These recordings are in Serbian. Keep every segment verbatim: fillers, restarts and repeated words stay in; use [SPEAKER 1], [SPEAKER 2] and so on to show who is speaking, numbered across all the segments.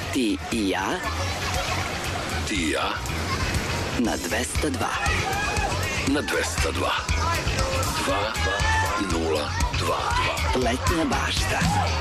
[SPEAKER 1] Ti i ja.
[SPEAKER 2] Ti i ja.
[SPEAKER 1] Na dvesta dva.
[SPEAKER 2] Na dvesta dva. Dva nula dva.
[SPEAKER 1] Letnja bašta.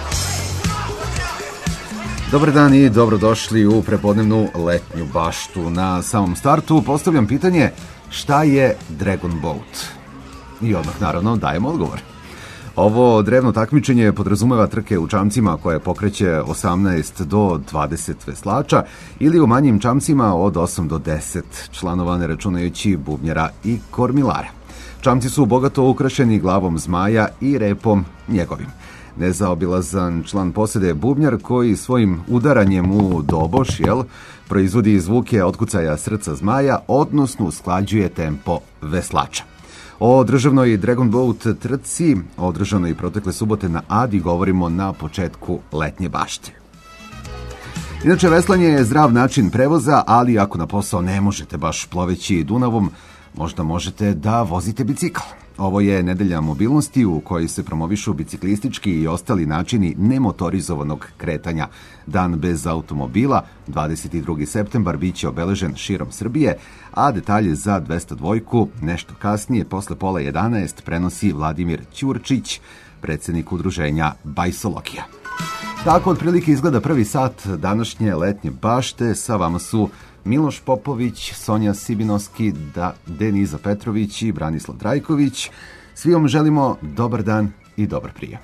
[SPEAKER 3] Dobar dan i dobrodošli u prepodnevnu letnju baštu. Na samom startu postavljam pitanje šta je Dragon Boat? I odmah naravno dajem odgovor. Ovo drevno takmičenje podrazumeva trke u čamcima koje pokreće osamnaest do dvadeset veslača ili u manjim čamcima od osam do deset članova, ne računajući bubnjara i kormilara. Čamci su bogato ukrašeni glavom zmaja i repom njegovim. Nezaobilazan član posede je bubnjar koji svojim udaranjem u doboš, jel, proizvodi zvuke otkucaja srca zmaja, odnosno usklađuje tempo veslača. O državnoj Dragon Boat trci, održanoj protekle subote na Adi, govorimo na početku letnje bašte. Inače, veslanje je zdrav način prevoza, ali ako na posao ne možete baš ploveći Dunavom, možda možete da vozite bicikl. Ovo je nedelja mobilnosti u kojoj se promovišu biciklistički i ostali načini nemotorizovanog kretanja. Dan bez automobila, dvadeset drugi septembar, biće obeležen širom Srbije, a detalje za dvesta dva nešto kasnije, posle pola jedanaest, prenosi Vladimir Ćurčić, predsjednik udruženja Bajsologija. Tako otprilike izgleda prvi sat današnje letnje bašte. Sa vama su Miloš Popović, Sonja Sibinoski, da, Deniza Petrović i Branislav Trajković. Svi vam želimo dobar dan i dobar prijem.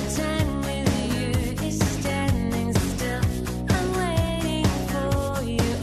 [SPEAKER 4] You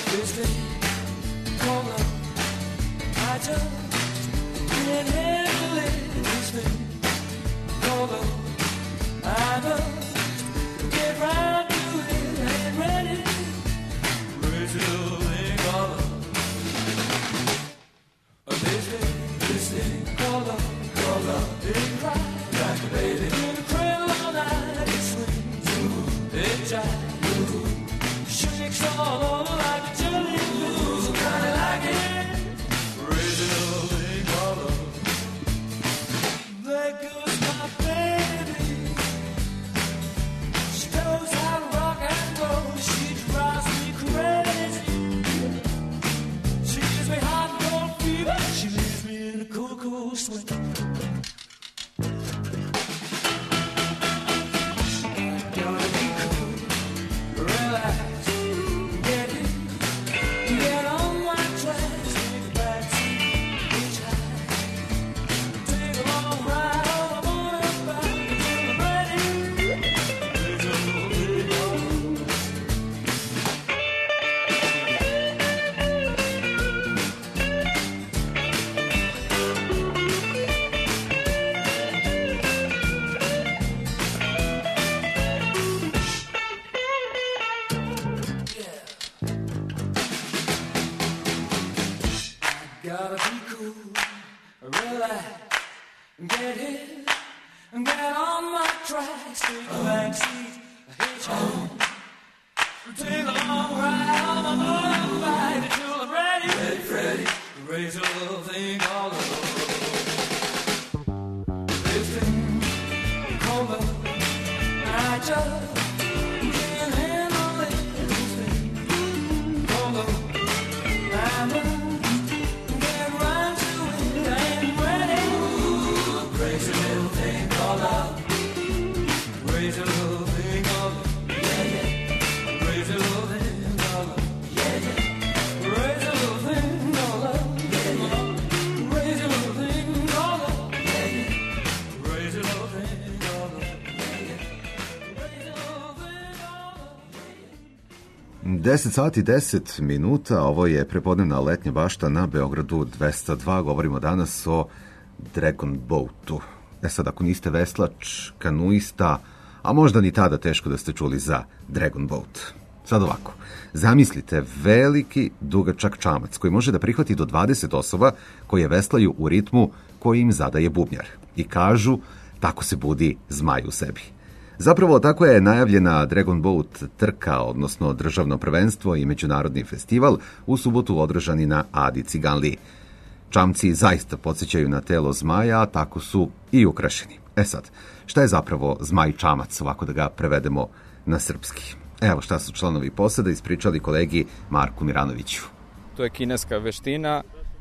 [SPEAKER 3] deset sati deset minuta, ovo je prepodnevna letnja bašta na Beogradu dvesta dva. Govorimo danas o Dragon Boatu. E sad, ako niste veslač, kanuista, a možda ni tada teško da ste čuli za Dragon Boat. Sad ovako, zamislite veliki dugačak čamac koji može da prihvati do dvadeset osoba koje veslaju u ritmu koji im zadaje bubnjar. I kažu, tako se budi zmaj u sebi. Zapravo, tako je najavljena Dragon Boat trka, odnosno državno prvenstvo i međunarodni festival u subotu održani na Adi Ciganliji. Čamci zaista podsjećaju na telo zmaja, a tako su i ukrašeni. E sad, šta je zapravo zmaj čamac, ovako da ga prevedemo na srpski? Evo šta su članovi posada ispričali kolegi Marku Miranoviću.
[SPEAKER 4] To je kineska veština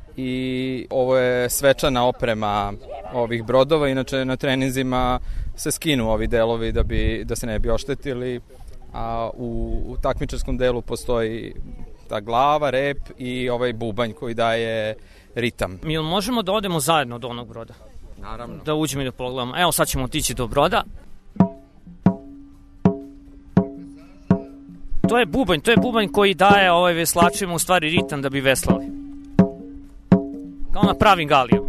[SPEAKER 4] i ovo je svečana oprema ovih brodova. Inače na treninzima se skinu ovi delovi da, bi, da se ne bi oštetili, a u, u takmičarskom delu postoji ta glava, rep i ovaj bubanj koji daje ritam.
[SPEAKER 5] Mi možemo da odemo zajedno do onog broda?
[SPEAKER 4] Naravno.
[SPEAKER 5] Da uđemo i da pogledamo. Evo sad ćemo otići do broda. To je bubanj, to je bubanj koji daje ovaj veslačima u stvari ritam da bi veslali. Kao na pravim galijama.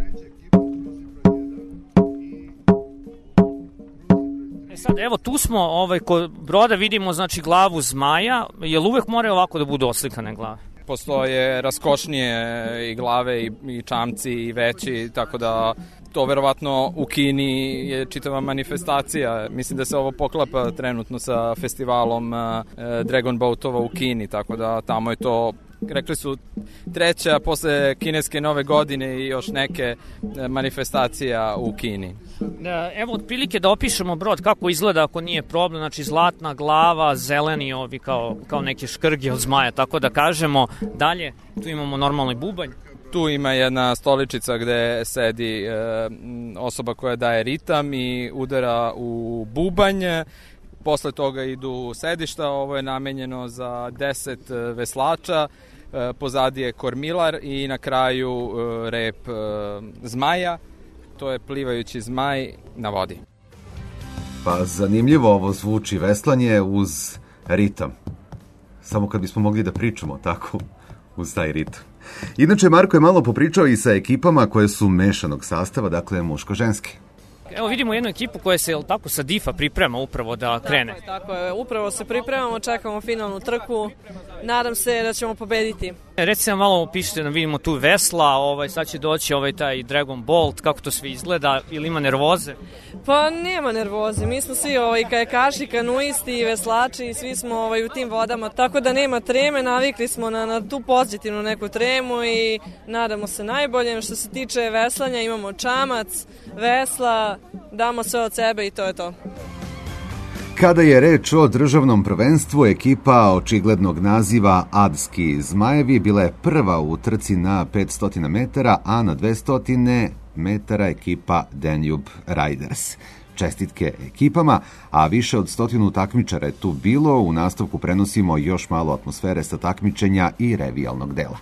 [SPEAKER 5] E sad, evo tu smo, ovaj, kod broda vidimo znači glavu zmaja, jel uvek moraju ovako da budu oslikane glave?
[SPEAKER 4] Postoje raskošnije i glave i, i čamci i veći, tako da to verovatno u Kini je čitava manifestacija. Mislim da se ovo poklapa trenutno sa festivalom uh, Dragon Boatova u Kini, tako da tamo je to, rekli su, treća posle kineske nove godine i još neke manifestacija u Kini.
[SPEAKER 5] Evo, otprilike da opišemo brod, kako izgleda ako nije problem, znači zlatna glava, zeleni ovi kao, kao neke škrge od zmaja, tako da kažemo. Dalje, tu imamo normalni bubanj.
[SPEAKER 4] Tu ima jedna stoličica gde sedi e, osoba koja daje ritam i udara u bubanj. Posle toga idu sedišta, ovo je namenjeno za deset veslača, e, pozadi je kormilar i na kraju e, rep e, zmaja. To je plivajući zmaj na vodi.
[SPEAKER 3] Pa zanimljivo ovo zvuči, veslanje uz ritam. samo kad bismo mogli da pričamo tako uz taj ritam. Inače, Marko je malo popričao i sa ekipama koje su mešanog sastava, dakle muško-ženske.
[SPEAKER 5] Evo vidimo jednu ekipu koja se, jel tako, sa difa priprema upravo da krene.
[SPEAKER 6] Tako je, tako je. Upravo se pripremamo, čekamo finalnu trku. Nadam se da ćemo pobediti.
[SPEAKER 5] Recite nam malo, pišite da vidimo tu vesla, ovaj, sad će doći ovaj taj Dragon Bolt, kako to sve izgleda, ili ima nervoze?
[SPEAKER 6] Pa nema nervoze, mi smo svi ovaj, kajakaši, kanuisti, veslači, svi smo ovaj, u tim vodama, tako da nema treme, navikli smo na, na tu pozitivnu neku tremu i nadamo se najboljem. Što se tiče veslanja, imamo čamac, vesla, damo sve od sebe i to je to.
[SPEAKER 3] Kada je reč o državnom prvenstvu, ekipa očiglednog naziva Adski Zmajevi bila je prva u trci na petsto metara, a na dvesta metara ekipa Danube Riders. Čestitke ekipama, a više od stotinu takmičara je tu bilo. U nastavku prenosimo još malo atmosfere sa takmičenja i revijalnog dela.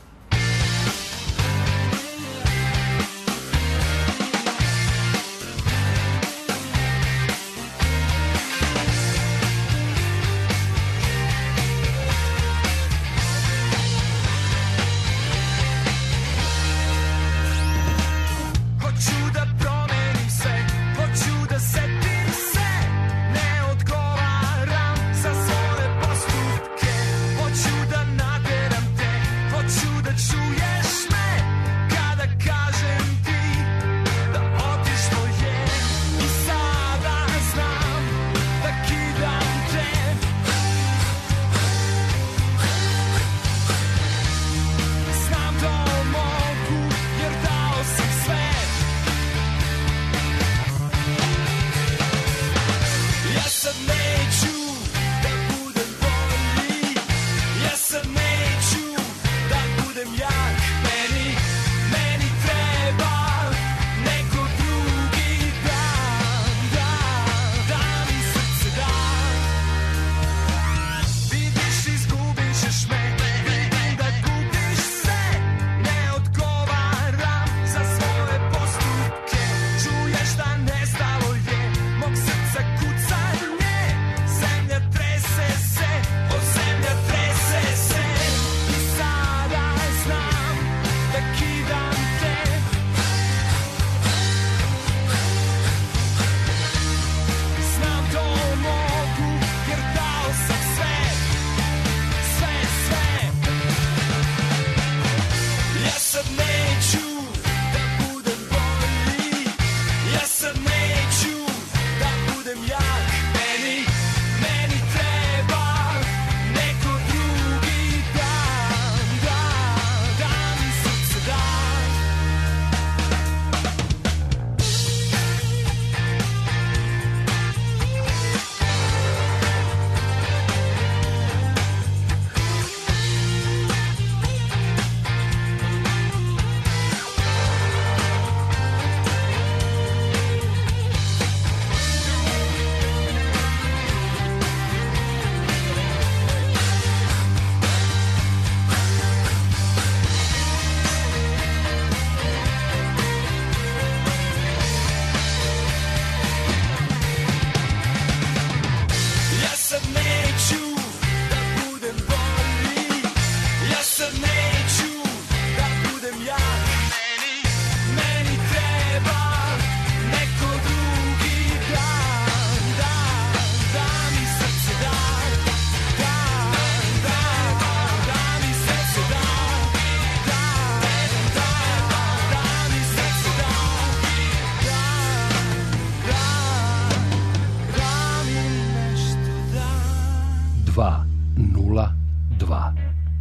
[SPEAKER 2] dva nula dva.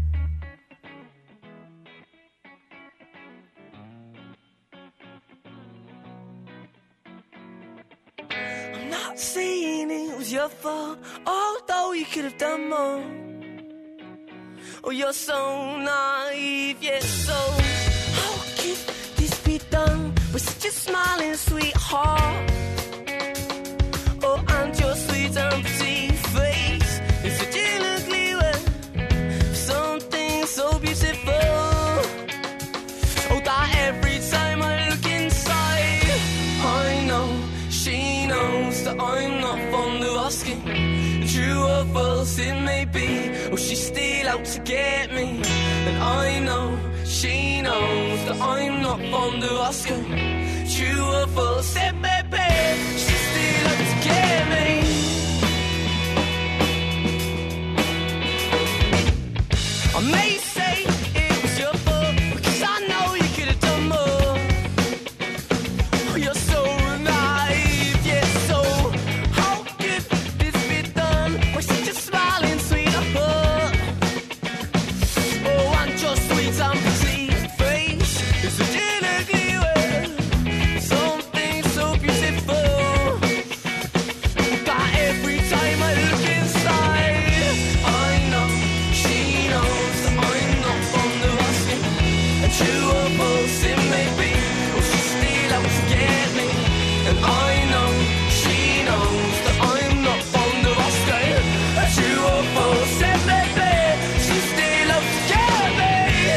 [SPEAKER 7] I'm not saying it was your fault, although you could have done more. Oh, you're so naive, yet so. How could this be done with such a smiling sweetheart? Oh, and your sweet and pretty face is such an ugly way. Something so beautiful. Oh, that every time I look inside, I know she knows that I'm not fond of asking. True or false it may be. Oh, she's still out to get me. And I know she knows that I'm not fond of asking. True or false, said baby, she's still out to get me. I may say it was your fault, because I know you could have done more. Oh, you're so naive, yeah, so how could this be done? We're such a smiling, sweet heart. Oh, I'm just sweet and pretty face. It's a delicate way, something so beautiful. But every time I look inside, I know she knows that I'm not fond of asking. And true or false it may be, oh, she's still out to get me. And I know she knows that I'm not fond of asking. And true or false it may be, she's still out to get me.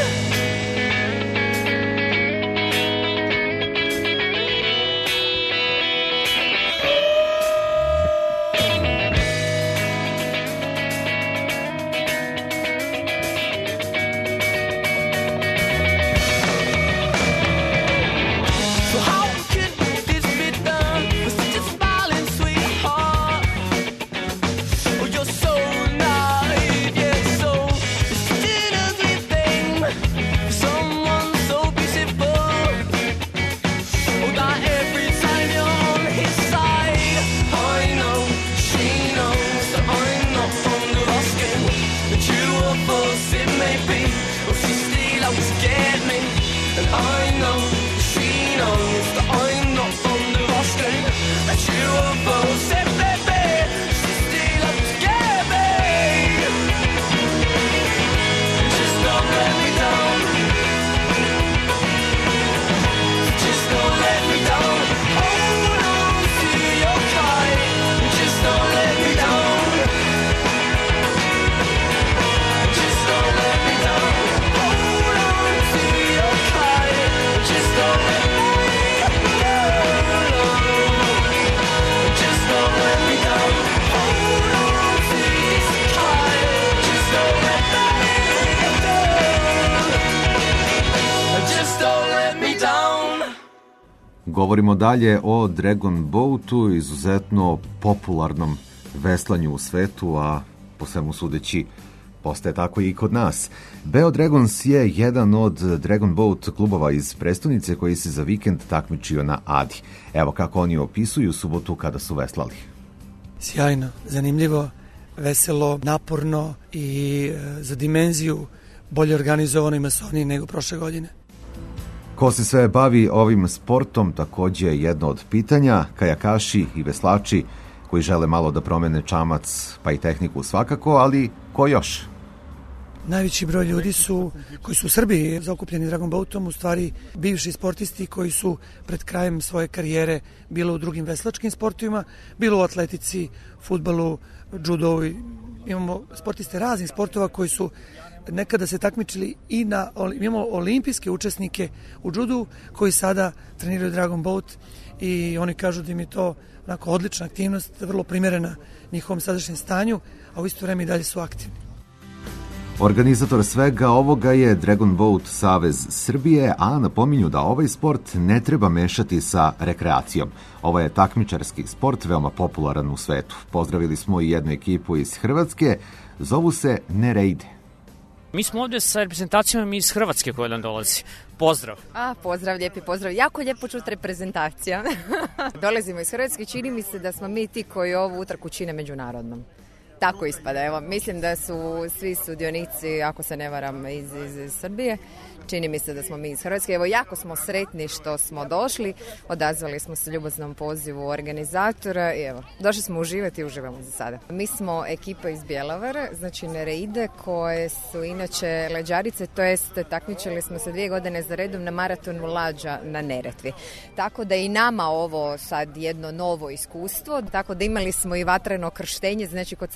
[SPEAKER 7] So how could this be done with such a smiling sweetheart? Oh, you're so naive, yeah, so it's such an ugly thing for someone so beautiful. Oh, that every time you're on his side, I know she knows that I'm not fond of asking. But true or false it may be, oh, she's still out to get me. And I know she knows that I'm not fond of asking. And true or false it may be, she's still out to get me. Just don't let me down. Just don't let me down. Hold on to your kite. Just don't let me down. Just don't let me down. Hold on to your kite. Just don't let me down. Just don't let me down. Hold on to this kite. Just don't let me down. Just don't let me down.
[SPEAKER 3] Govorimo dalje o Dragon Boatu, izuzetno popularnom veslanju u svetu, a po svemu sudeći postaje tako i kod nas. Beo Dragons je jedan od Dragon Boat klubova iz prestonice koji se za vikend takmičio na Adi. Evo kako oni opisuju subotu kada su veslali.
[SPEAKER 8] Sjajno, zanimljivo, veselo, naporno i e, za dimenziju bolje organizovano i masovnije nego prošle godine.
[SPEAKER 3] Ko se sve bavi ovim sportom takođe je jedno od pitanja. Kajakaši i veslači koji žele malo da promene čamac pa i tehniku svakako, ali ko još?
[SPEAKER 8] Najveći broj ljudi su, koji su u Srbiji zaokupljeni Dragon Boatom, u stvari bivši sportisti koji su pred krajem svoje karijere bilo u drugim veslačkim sportovima, bilo u atletici, fudbalu, judo. Imamo sportiste raznih sportova koji su nekada se takmičili i na, imamo olimpijske učesnike u judu koji sada treniraju Dragon Boat i oni kažu da im je to onako odlična aktivnost, vrlo primjerena njihovom sadašnjem stanju, a u isto vreme i dalje su aktivni.
[SPEAKER 3] Organizator svega ovoga je Dragon Boat Savez Srbije, a napominju da ovaj sport ne treba mešati sa rekreacijom. Ovo je takmičarski sport, veoma popularan u svetu. Pozdravili smo i jednu ekipu iz Hrvatske, zovu se Nereide.
[SPEAKER 5] Mi smo ovdje sa reprezentacijom iz Hrvatske koja nam dolazi. Pozdrav.
[SPEAKER 9] A, pozdrav, lijepi pozdrav. Jako lijepo čuti reprezentacija. Dolazimo iz Hrvatske, čini mi se da smo mi ti koji ovu utrku čine međunarodnom. Tako ispada, evo, mislim da su svi sudionici, ako se ne varam, iz, iz, iz Srbije. Čini mi se da smo mi iz Hrvatske. Evo, jako smo sretni što smo došli, odazvali smo se ljubaznom pozivu organizatora i evo, došli smo uživati i uživamo za sada. Mi smo ekipa iz Bjelovara, znači Nereide, koje su inače leđarice, to jest takmičili smo se dvije godine za redom na maratonu lađa na Neretvi. Tako da i nama ovo sad jedno novo iskustvo, tako da imali smo i vatreno krštenje, znači kod samog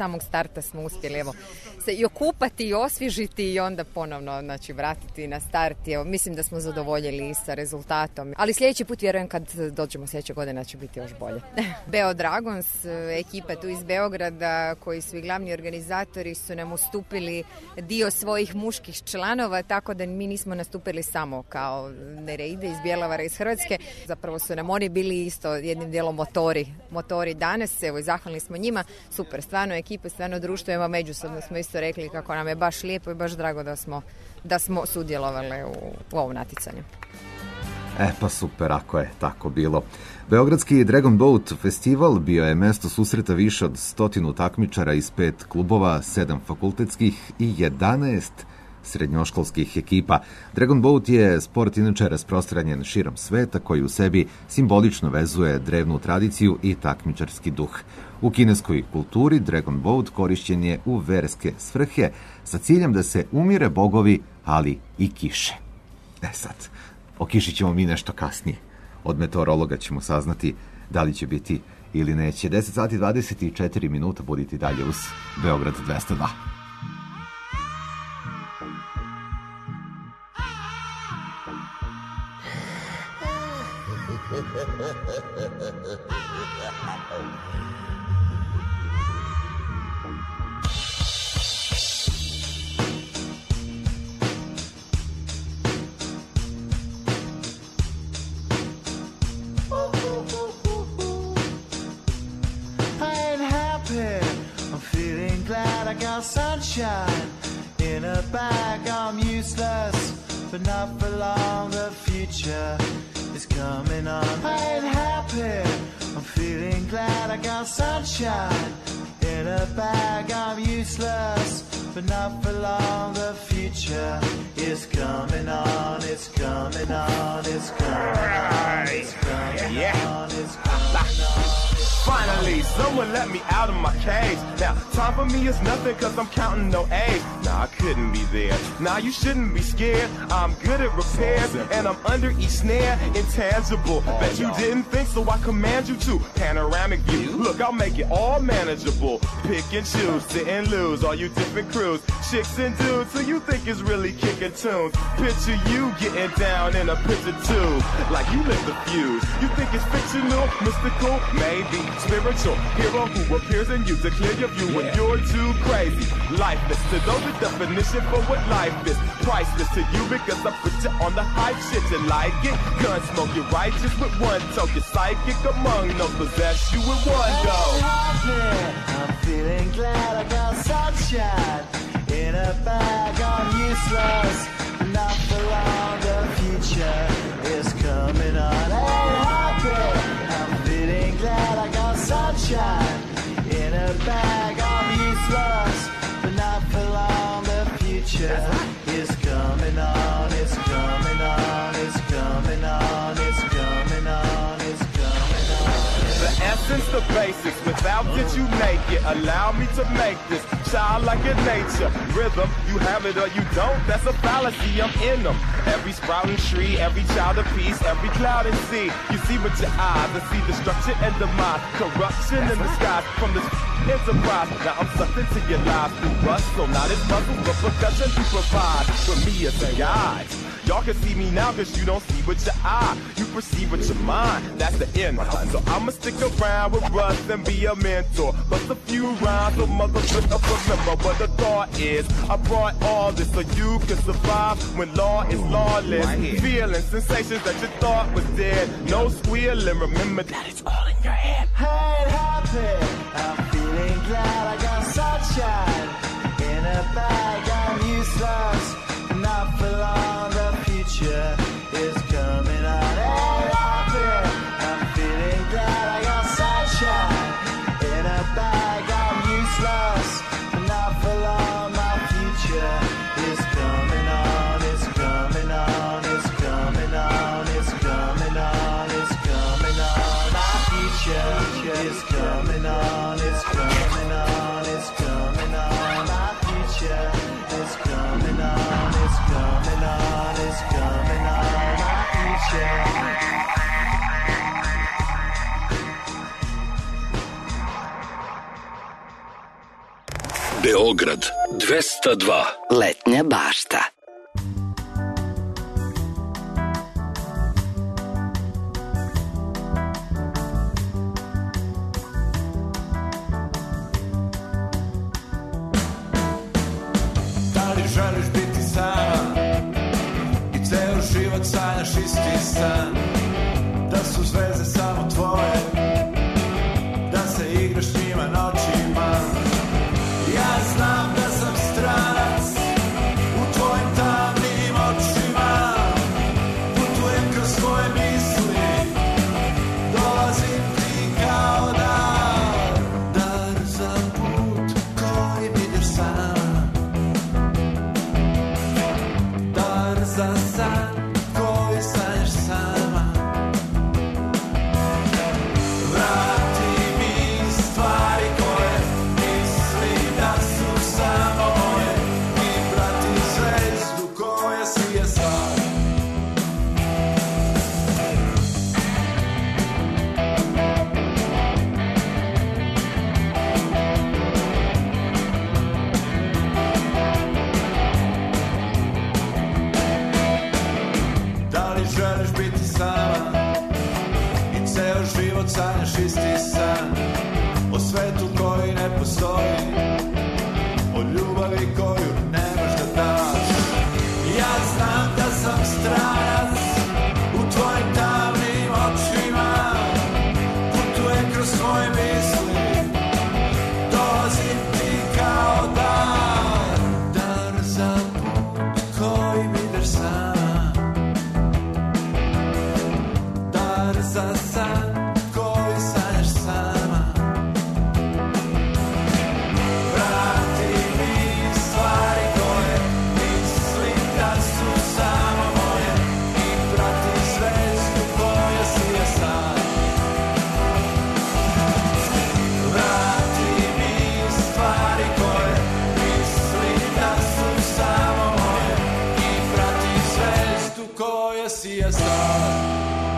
[SPEAKER 9] samog starta smo uspjeli evo, se i okupati i osvježiti i onda ponovno znači, vratiti na start. Evo, mislim da smo zadovoljili sa rezultatom. Ali sljedeći put vjerujem kad dođemo sljedeće godine će biti još bolje. Beo Dragons, ekipa tu iz Beograda koji su i glavni organizatori su nam ustupili dio svojih muških članova, tako da mi nismo nastupili samo kao Nereide iz Bjelovara iz Hrvatske. Zapravo su nam oni bili isto jednim dijelom motori. Motori danas, evo i zahvalni smo njima. Super, stvarno ekipe, stvarno društvo, evo međusobno smo isto rekli kako nam je baš lijepo i baš drago da smo, da smo sudjelovali u, u ovom natjecanju.
[SPEAKER 3] E pa super, ako je tako bilo. Beogradski Dragon Boat festival bio je mesto susreta više od stotinu takmičara iz pet klubova, sedam fakultetskih i jedanaest srednjoškolskih ekipa. Dragon Boat je sport inače rasprostranjen širom sveta koji u sebi simbolično vezuje drevnu tradiciju i takmičarski duh. U kineskoj kulturi Dragon Boat korišćen je u verske svrhe sa ciljem da se umire bogovi, ali i kiše. E sad, o kiši ćemo mi nešto kasnije. Od meteorologa ćemo saznati da li će biti ili neće. deset sati dvadeset četiri minuta, budite dalje uz Beograd dvesta dva.
[SPEAKER 10] Sunshine in a bag, I'm useless, but not for long. The future is coming on. I ain't happy, I'm feeling glad. I got sunshine in a bag, I'm useless, but not for long. The future is coming on, it's coming on, it's coming on, it's coming on, it's coming on.
[SPEAKER 11] Finally, someone let me out of my cage. Now, time for me is nothing cause I'm counting no A's. Nah, I couldn't be there. Nah, you shouldn't be scared. I'm good at repairs and I'm under each snare. Intangible. Bet you didn't think, so I command you to. Panoramic view. Look, I'll make it all manageable. Pick and choose, sit and lose. All you different crews, chicks and dudes who you think is really kicking tunes. Picture you getting down in a picture too. Like you lit the fuse. You think it's fictional, mystical, maybe. Spiritual hero who appears in you to clear your view when you're too crazy. Lifeless to those, the definition for what life is. Priceless to you because I put you on the hype shit. You like it? Gun smoke, you're righteous with one toe. You're psychic among those, possess you with one go.
[SPEAKER 10] I'm feeling glad I got sunshine in a bag. I'm useless, not for long. The future is coming on. Hey, happy. I'm feeling glad I got sunshine in a bag. I'm useless, but not for long. The future is coming on. It's coming on. It's coming on. It's coming on. It's coming on.
[SPEAKER 11] The essence, the basics. Without it, you make it. Allow me to make this child like a nature. Rhythm, you have it or you don't. That's a fallacy. I'm in them. Every sprouting tree, every child of peace, every cloud and sea. You see with your eyes and see destruction and demise. Corruption in the sky from this enterprise. Now I'm sucked into your lives through rust. So not as puzzles, but percussion to provide for me as a guide. Y'all can see me now cause you don't see with your eye. You perceive with your mind, that's the end. So I'ma stick around with Russ and be a mentor. Bust a few rhymes so motherfucker remember what the thought is. I brought all this so you can survive when law is lawless. Feeling sensations that you thought was dead. No squealing, remember that it's all in your head.
[SPEAKER 10] I ain't happy, I'm feeling glad I got sunshine in a bag. I'm useless, not for long. The future is coming on. Hey, happy, I'm feeling glad I got sunshine in a bag. I'm useless, not for long. My future is coming on. It's coming on. It's coming on. It's coming on. It's coming on. My future is coming on. It's coming on. It's coming on. My future is coming on.
[SPEAKER 2] Beograd dvesta dva.
[SPEAKER 1] Letnja bašta.
[SPEAKER 10] Da li želiš biti sama i ceo život sanjaš isti san, da su zvezde samo tvoje, da se igraš njima noćima. Ja znam da sam stranac u tvojim tamnim očima, putujem kroz svoje misli, dolazim ti kao dar, dar za put koji ideš sama, dar za san koji sanjaš sama. Vrati mi stvari koje mislim da su samo moje i prati zvezdu koja sije sad. Da li želiš biti sama i ceo život sanjaš isti san, o svetu koji ne postoji, o ljubavi koju nemaš da daš. Ja znam da sam stranac u tvojim tamnim očima, putujem kroz svoje misli, dolazim ti kao dar, dar za put kojim ideš sama, dar za san koji sanjaš sama. Vrati mi stvari koje mislim da su samo moje i prati zvezdu koja sije sad. Vrati mi stvari koje mislim da su samo moje i prati zvezdu koja sije sad.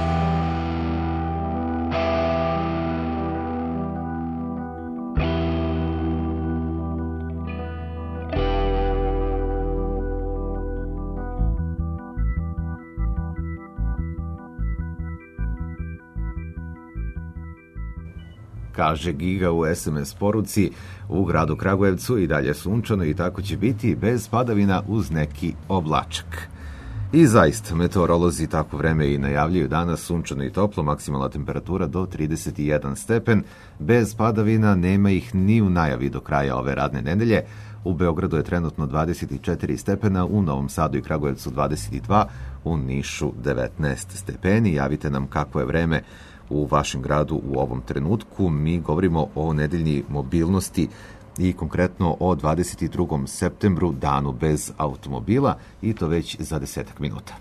[SPEAKER 3] Kaže Giga u es em es poruci, u gradu Kragujevcu i dalje sunčano i tako će biti bez padavina uz neki oblačak. I zaista, meteorolozi tako vreme i najavljaju danas sunčano i toplo, maksimalna temperatura do trideset jedan stepen, bez padavina, nema ih ni u najavi do kraja ove radne nedelje. U Beogradu je trenutno dvadeset četiri stepena, u Novom Sadu i Kragujevcu dvadeset dva, u Nišu devetnaest stepeni. Javite nam kako je vreme u vašem gradu u ovom trenutku. Mi govorimo o nedeljnji mobilnosti i konkretno o dvadeset drugom septembru, danu bez automobila, i to već za desetak minuta.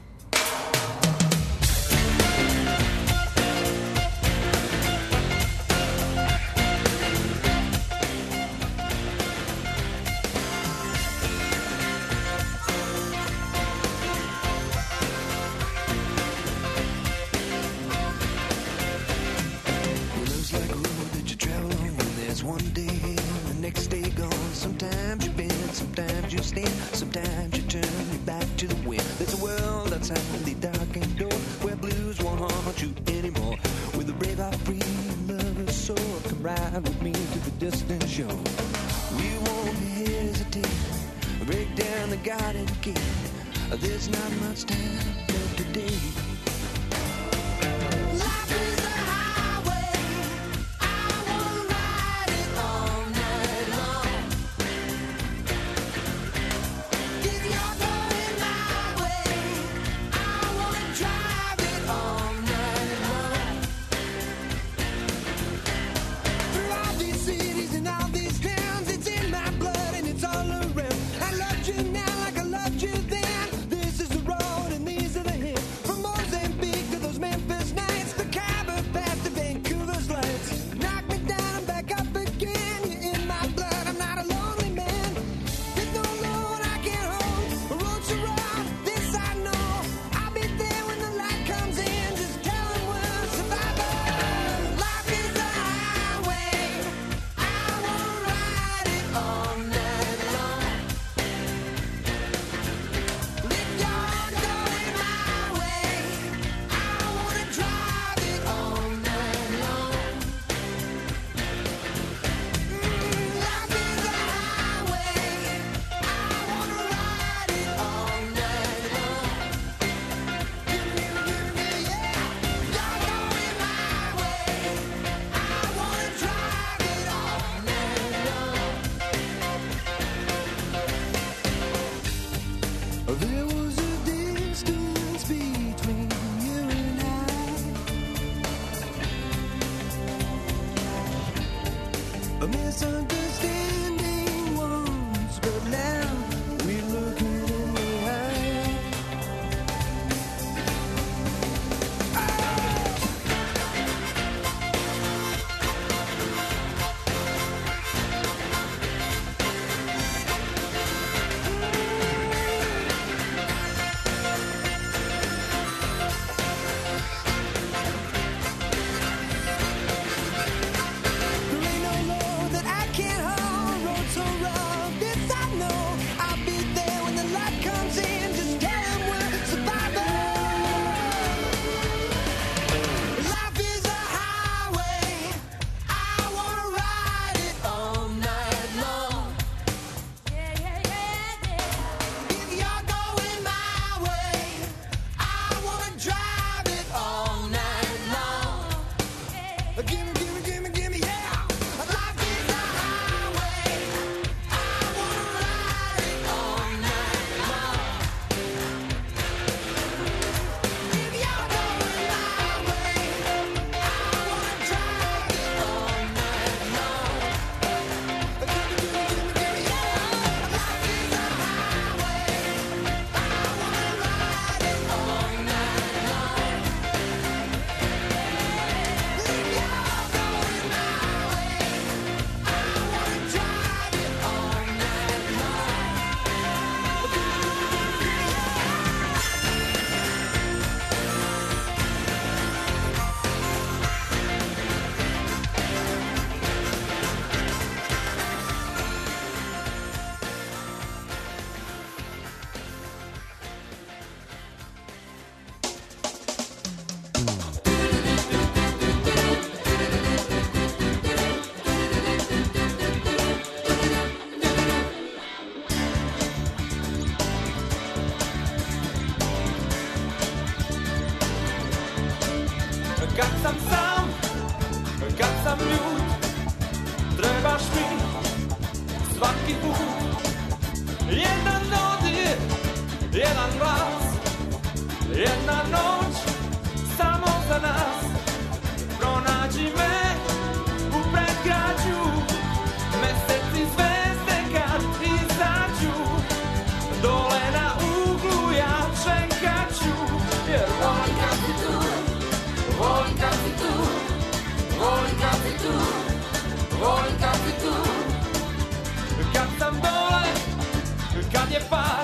[SPEAKER 12] I loved you now like I loved you then. This is the road and these are the hills. From most
[SPEAKER 10] There was a distance between you and I, a misunderstanding once, but now we're looking in the eye.
[SPEAKER 12] Kad sam sam, kad sam ljud, trebaš mi svaki put. Jedan dodir, jedan glas, jedna noć samo za nas. Pronađi me u predgrađu, meseci zvezde kad izađu. Dole na uglu ja čekaću, jer volim kad si tu. Volim kad si tu, volim kad si tu, volim kad si tu. Kad sam dole, kad je pad,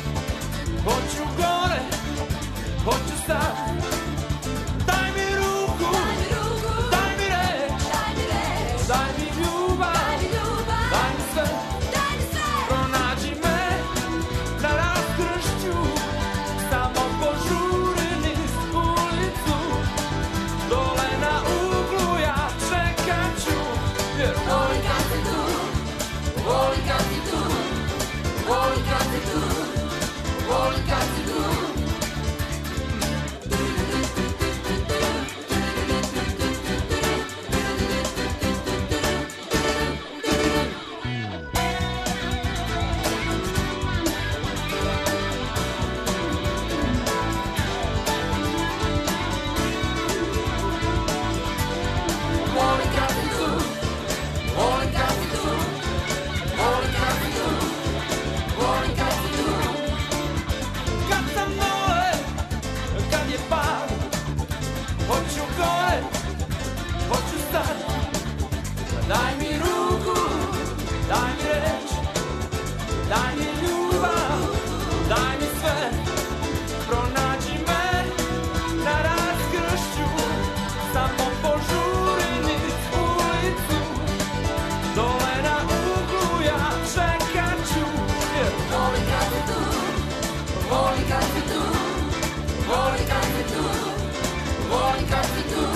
[SPEAKER 12] hoću gore, hoću sad. Daj mi ruku, daj mi reč, daj mi ljubav, daj mi sve. Pronađi me na raskršću, samo požuri niz ulicu. Dole na uglu ja čekaću, jer volim kad si tu, volim kad si tu, volim kad si tu, volim kad si tu. Daj mi ruku, daj mi reč, daj mi ljubav, daj mi sve. Pronađi me na raskršću, samo požuri niz ulicu. Dole na uglu ja čekaću, jer volim kad si tu, volim kad si tu, volim kad si tu, volim kad si tu.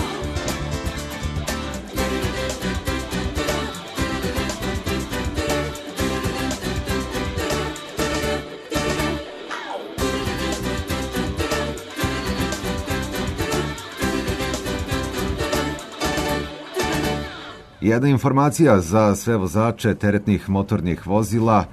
[SPEAKER 3] Jedna informacija za sve vozače teretnih motornih vozila.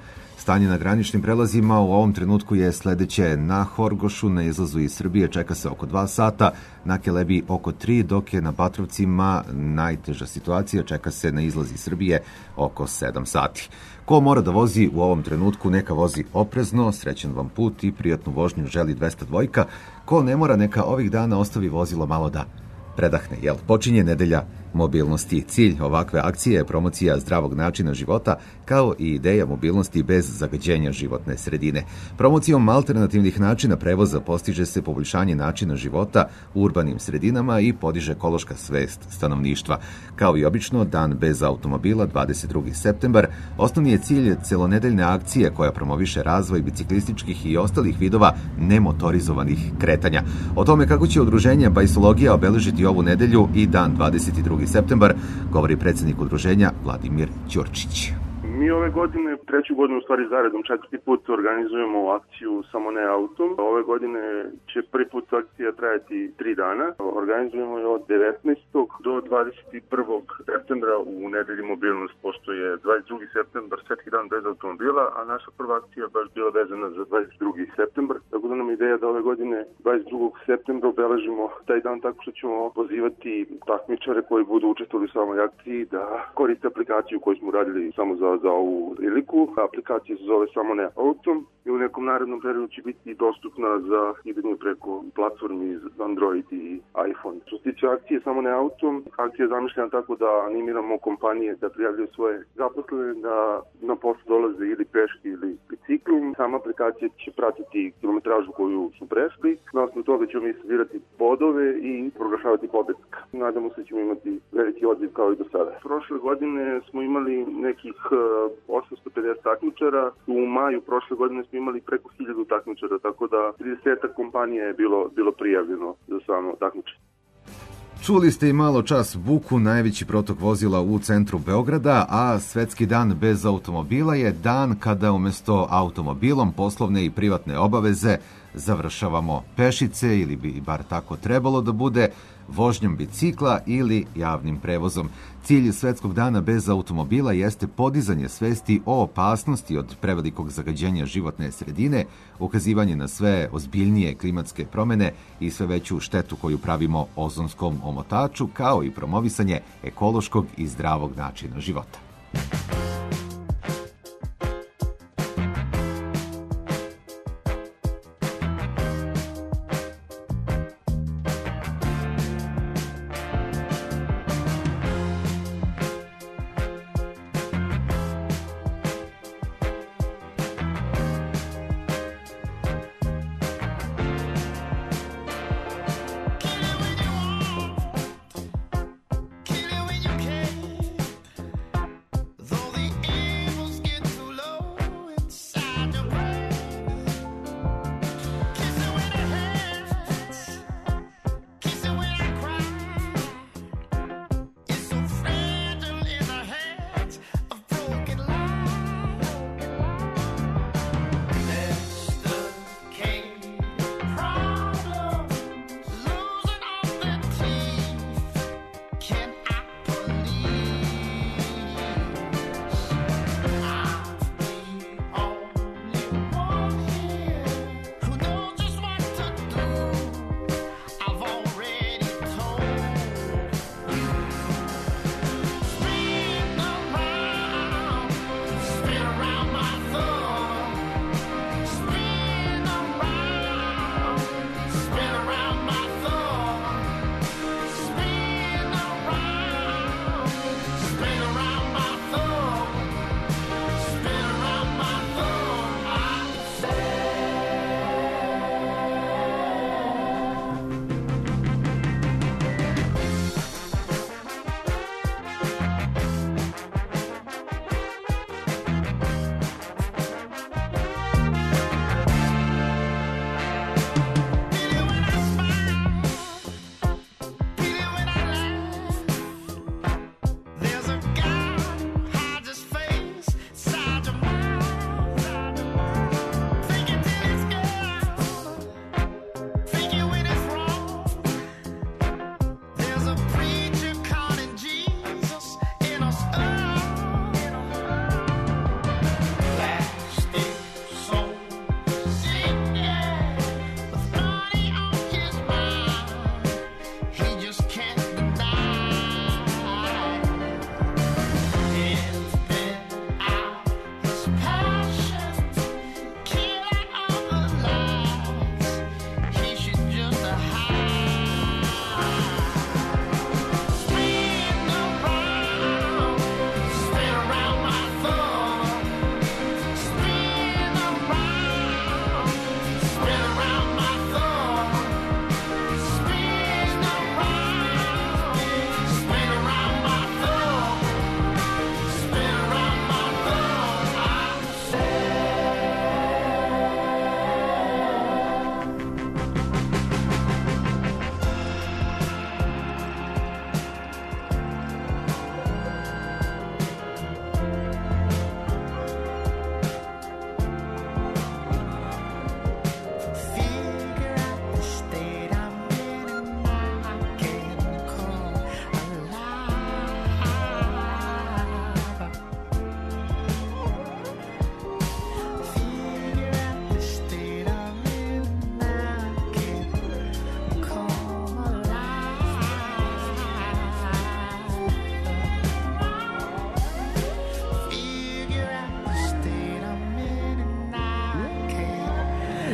[SPEAKER 3] Stanje na graničnim prelazima u ovom trenutku je sledeće. Na Horgošu na izlazu iz Srbije čeka se oko dva sata, na Kelebiji oko tri, dok je na Batrovcima najteža situacija, čeka se na izlaz iz Srbije oko sedam sati. Ko mora da vozi u ovom trenutku, neka vozi oprezno, srećan vam put i prijatnu vožnju želi dvesta dva. Ko ne mora, neka ovih dana ostavi vozilo malo da predahne, jel? Počinje nedelja mobilnosti. Cilj ovakve akcije je promocija zdravog načina života, kao i ideja mobilnosti bez zagađenja životne sredine. Promocijom alternativnih načina prevoza postiže se poboljšanje načina života u urbanim sredinama i podiže ekološka svest stanovništva. Kao i obično, dan bez automobila, dvadeset drugi septembar, osnovni je cilj celonedeljne akcije koja promoviše razvoj biciklističkih i ostalih vidova nemotorizovanih kretanja. O tome kako će udruženje Bajsologija obeležiti ovu nedelju i dan dvadeset drugi septembar, govori predsjednik udruženja Vladimir Ćurčić.
[SPEAKER 13] Mi ove godine, treću godinu u stvari zaredom, četvrti put organizujemo akciju Samo ne autom. Ove godine će prvi put akcija trajati tri dana. Organizujemo je od devetnaestog do dvadeset prvog septembra u nedelji mobilnost, pošto je dvadeset drugi septembar svetski dan bez automobila, a naša prva akcija baš bila vezana za dvadeset drugi septembar. Tako da nam je ideja da ove godine dvadeset drugog septembra obeležimo taj dan tako što ćemo pozivati takmičare koji budu učestvovali u samoj akciji da koriste aplikaciju koju smo radili samo za za ovu priliku. Aplikacija se zove Samo ne autom i u nekom narednom periodu će biti dostupna za skidanje preko platformi Android i iPhone. Što se tiče akcije Samo ne autom, akcija je zamišljena tako da animiramo kompanije da prijavljaju svoje zaposlene, da na poslu dolaze ili peški ili biciklom. Sama aplikacija će pratiti kilometražu koju su prešli. Na osnovu toga ćemo mi sabirati bodove i proglašavati pobedak. Nadamo se da ćemo imati veliki odziv kao i do sada. Prošle godine smo imali nekih osamsto pedeset takmičara. U maju prošle godine smo imali preko hiljadu takmičara, tako da trideset kompanija je bilo, bilo prijavljeno za samo takmičenje.
[SPEAKER 3] Čuli ste i malo čas buku, najveći protok vozila u centru Beograda, a Svetski dan bez automobila je dan kada umesto automobilom poslovne i privatne obaveze završavamo pešice, ili bi bar tako trebalo da bude, vožnjom bicikla ili javnim prevozom. Cilj Svetskog dana bez automobila jeste podizanje svesti o opasnosti od prevelikog zagađenja životne sredine, ukazivanje na sve ozbiljnije klimatske promene i sve veću štetu koju pravimo ozonskom omotaču, kao i promovisanje ekološkog i zdravog načina života.
[SPEAKER 10] Though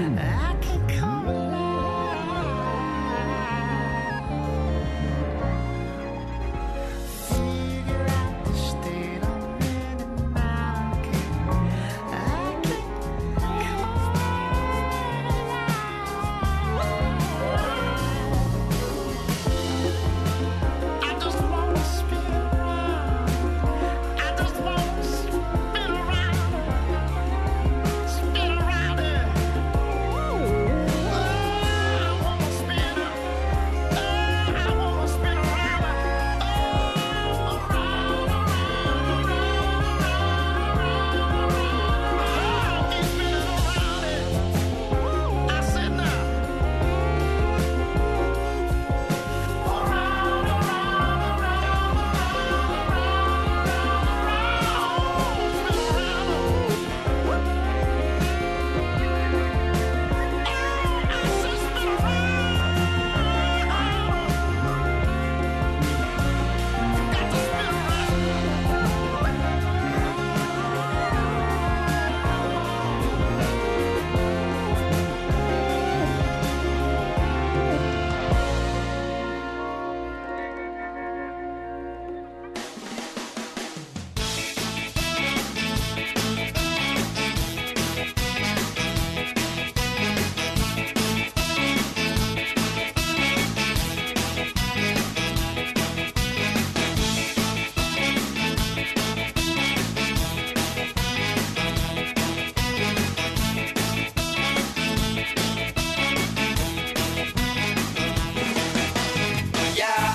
[SPEAKER 10] I can come alive. Figure out the state I'm in and I can, I can come alive. I just wanna spin around. I just wanna spin around. Spin around it. Oh, I wanna spin it. Oh, I wanna spin around it. Oh, around, around, around, around, around. Oh, keep spinning around it. I said now. Around, around, around, around,
[SPEAKER 14] Ja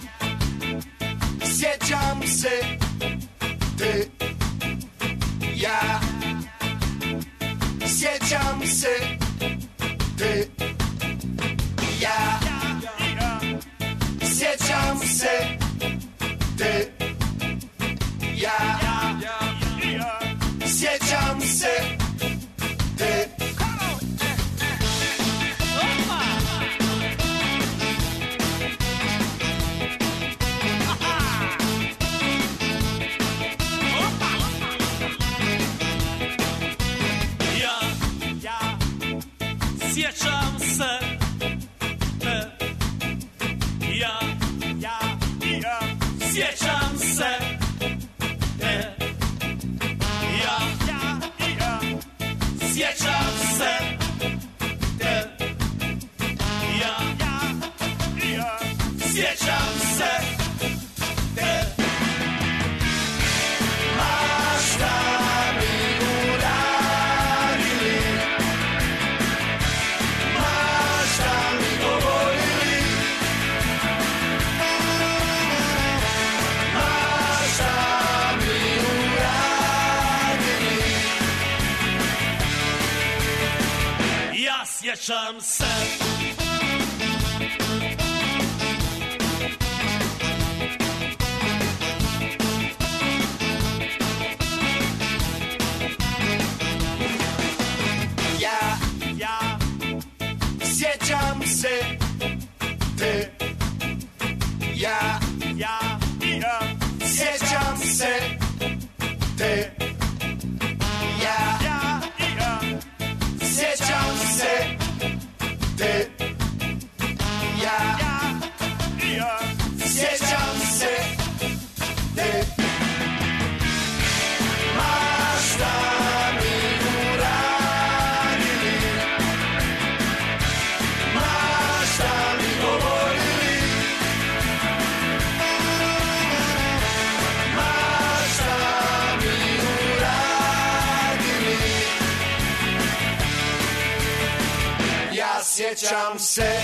[SPEAKER 14] sjećam se te, ja sjećam se te, ja sjećam se te, ja sjećam se te.
[SPEAKER 12] Ja, ja, sjećam se te. Ja, ja, ja, sjećam se te. Ja, ja, ja, sjećam se te. Ja, ja, ja, sjećam se te.
[SPEAKER 14] Ma šta mi uradili, ma šta mi govorili, ma šta mi uradili.
[SPEAKER 12] Ja sjećam se.
[SPEAKER 14] Ja,
[SPEAKER 12] Ja,
[SPEAKER 14] sjećam se te, ja
[SPEAKER 12] ja, ja,
[SPEAKER 14] sjećam se te, ja
[SPEAKER 12] ja, ja,
[SPEAKER 14] sjećam se te, ja
[SPEAKER 12] ja,
[SPEAKER 14] sjećam se te. Ma šta mi uradili, ma šta mi govorili, ma šta mi uradili. Ja sjećam se.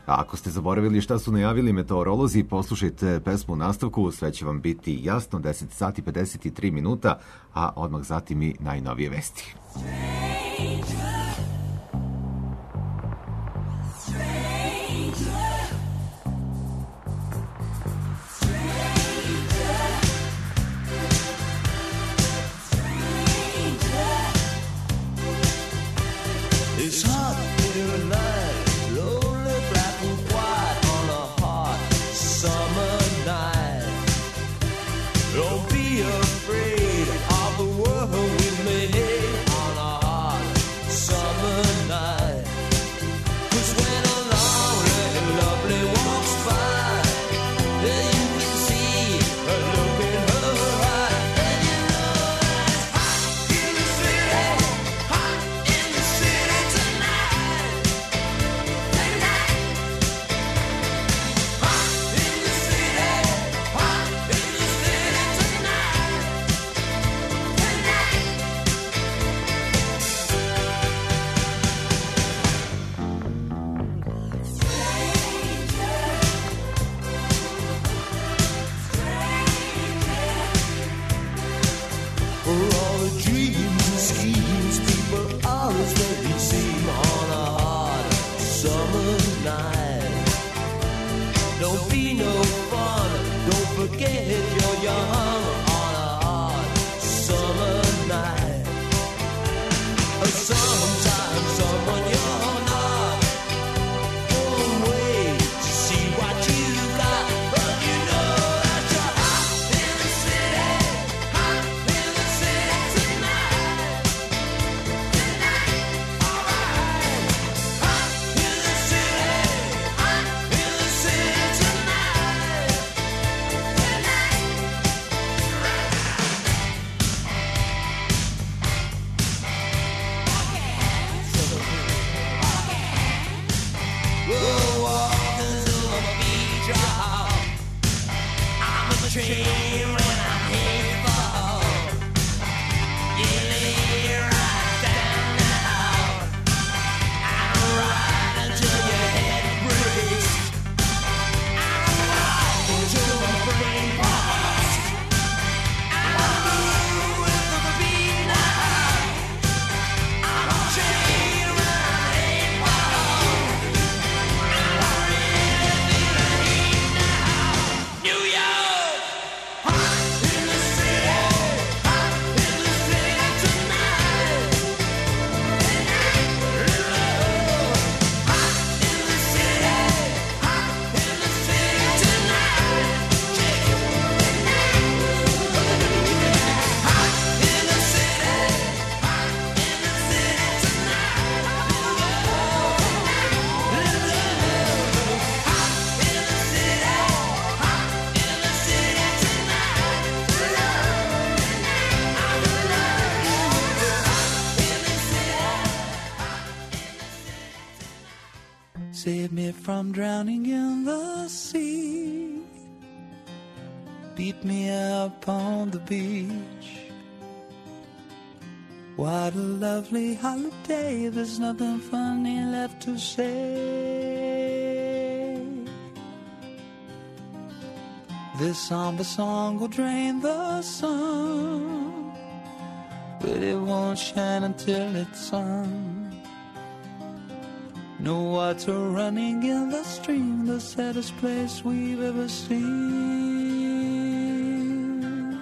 [SPEAKER 3] A ako ste zaboravili šta su najavili meteorolozi, poslušajte pesmu u nastavku, sve će vam biti jasno, deset sati pedeset tri minuta, a odmah zatim i najnovije vesti.
[SPEAKER 14] It's hot here at night, lonely, black and white on a hot summer night. Don't be afraid of the world we made on a hot summer night. 'Cause when a lonely and lovely walks by, then you can see a look in her eye, and you know it's hot in the city, hot in the city. For all the dreams and schemes people always let me seem on a hot summer night. Don't be no fun, don't forget you're young on a hot summer night. Sometimes someone you're not won't wait to see what you got, but you know that you're hot in the city, hot in the city tonight. Tonight, alright. Hot in the city, hot in the city tonight. Tonight. We'll walk until the beach out. I'm a train when I'm headed for. You lay right down now. I'll ride until your head breaks. I'll walk until my brain pops. I'll move with the beat now. I'm a train when I'm headed for. New York, hot in the city, hot in the city tonight. Hot in the city, hot in the city tonight. Hot in the city, hot in the city
[SPEAKER 10] Save me from drowning in the sea. Beat me up on the beach. What a lovely holiday. There's nothing funny left to say. This somber song will drain the sun, but it won't shine until it's sung. No water running in the stream, the saddest place we've ever seen.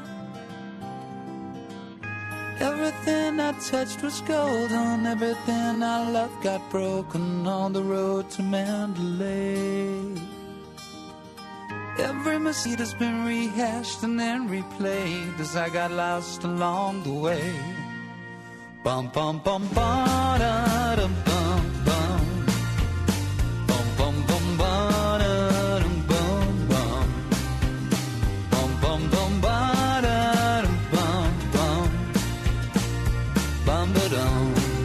[SPEAKER 10] Everything I touched was golden, everything I loved got broken on the road to Mandalay. Every mistake has been rehashed and then replayed as I got lost along the way. Bum bum bum ba da dum bum bum. Bum bum bum ba da dum bum bum. Bum bum bum ba da dum bum bum. Bum ba dum.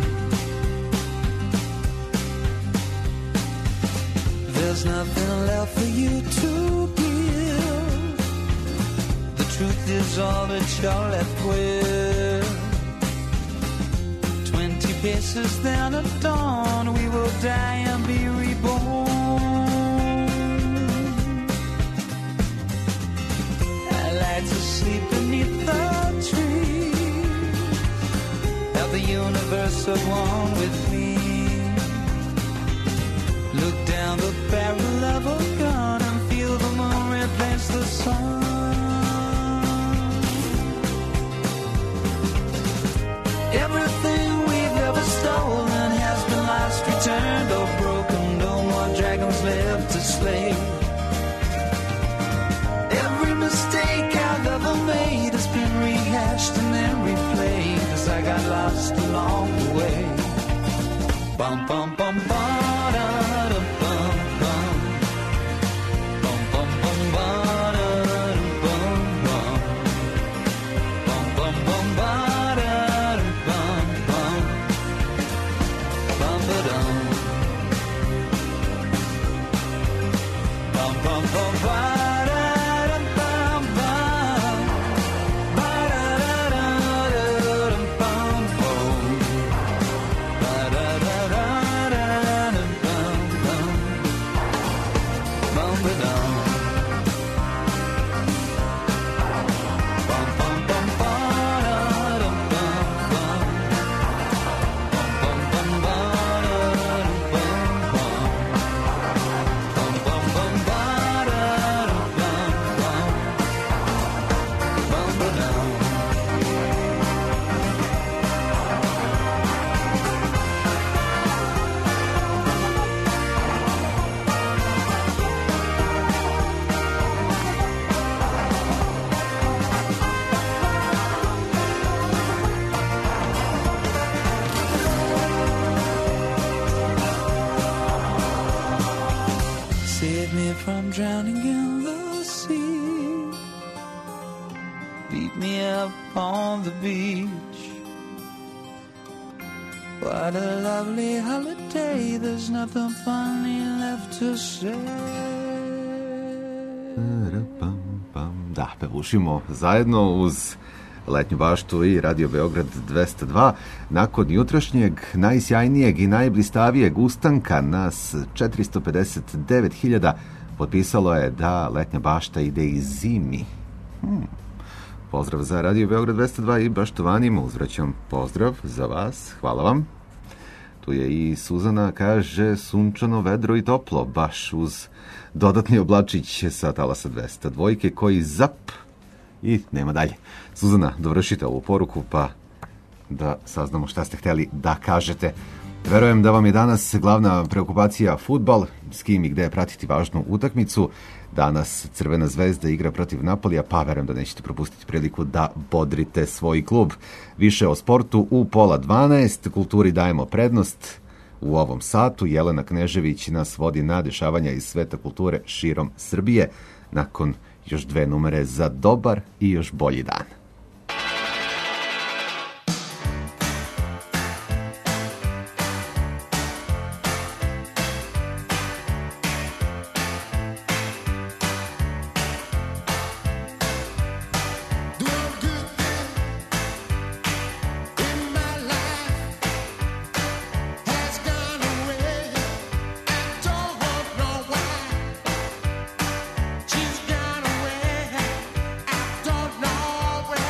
[SPEAKER 10] There's nothing left for you to give. The truth is all that you're left with. Twenty paces then at dawn, we will die and be reborn. one with me. Look down the barrel of a gun and feel the moon replace the sun. Everything we've ever stolen has been lost, returned, or broken. No more dragons left to slay. Every mistake I've ever made has been rehashed and then replayed, 'cause I got lost along the way. Bum bum bum bum da da bum bum. Bum bum bum ba da da bum bum. Bum bum bum ba da da bum bum. Bum ba dum. Bum bum bum ba da da bum bum. Ba da da da da bum bum. Ba da da da da bum bum. Bum ba dum. Bum bum bum ba da da bum bum. Bum bum bum ba da da bum bum. Bum bum bum ba da da bum bum. Bum ba dum. Save me from drowning in the sea. Beat me up on the beach. What a lovely holiday. There's nothing funny left to say.
[SPEAKER 3] Da, pevušimo zajedno uz Letnju baštu i Radio Beograd dvesta dva. Nakon jutrašnjeg najsjajnijeg i najblistavijeg ustanka nas četiristo pedeset devet hiljada potpisalo je da Letnja bašta ide i zimi. Hmm. Pozdrav za Radio Beograd dvesta dva i baštovanima, uzvraćam pozdrav za vas, hvala vam. Tu je i Suzana, kaže sunčano, vedro i toplo, baš uz dodatni oblačić sa talasa dvesta dvojke koji zap i nema dalje. Suzana, dovršite ovu poruku pa da saznamo šta ste hteli da kažete. Verujem da vam je danas glavna preokupacija fudbal, s kim i gde pratiti važnu utakmicu. Danas Crvena zvezda igra protiv Napolija, pa verujem da nećete propustiti priliku da bodrite svoj klub. Više o sportu u pola dvanaest, kulturi dajemo prednost. U ovom satu Jelena Knežević nas vodi na dešavanja iz sveta kulture širom Srbije, nakon još dve numere za dobar i još bolji dan.
[SPEAKER 10] She's gone away. I don't know where.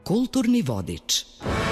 [SPEAKER 15] Kulturni vodič.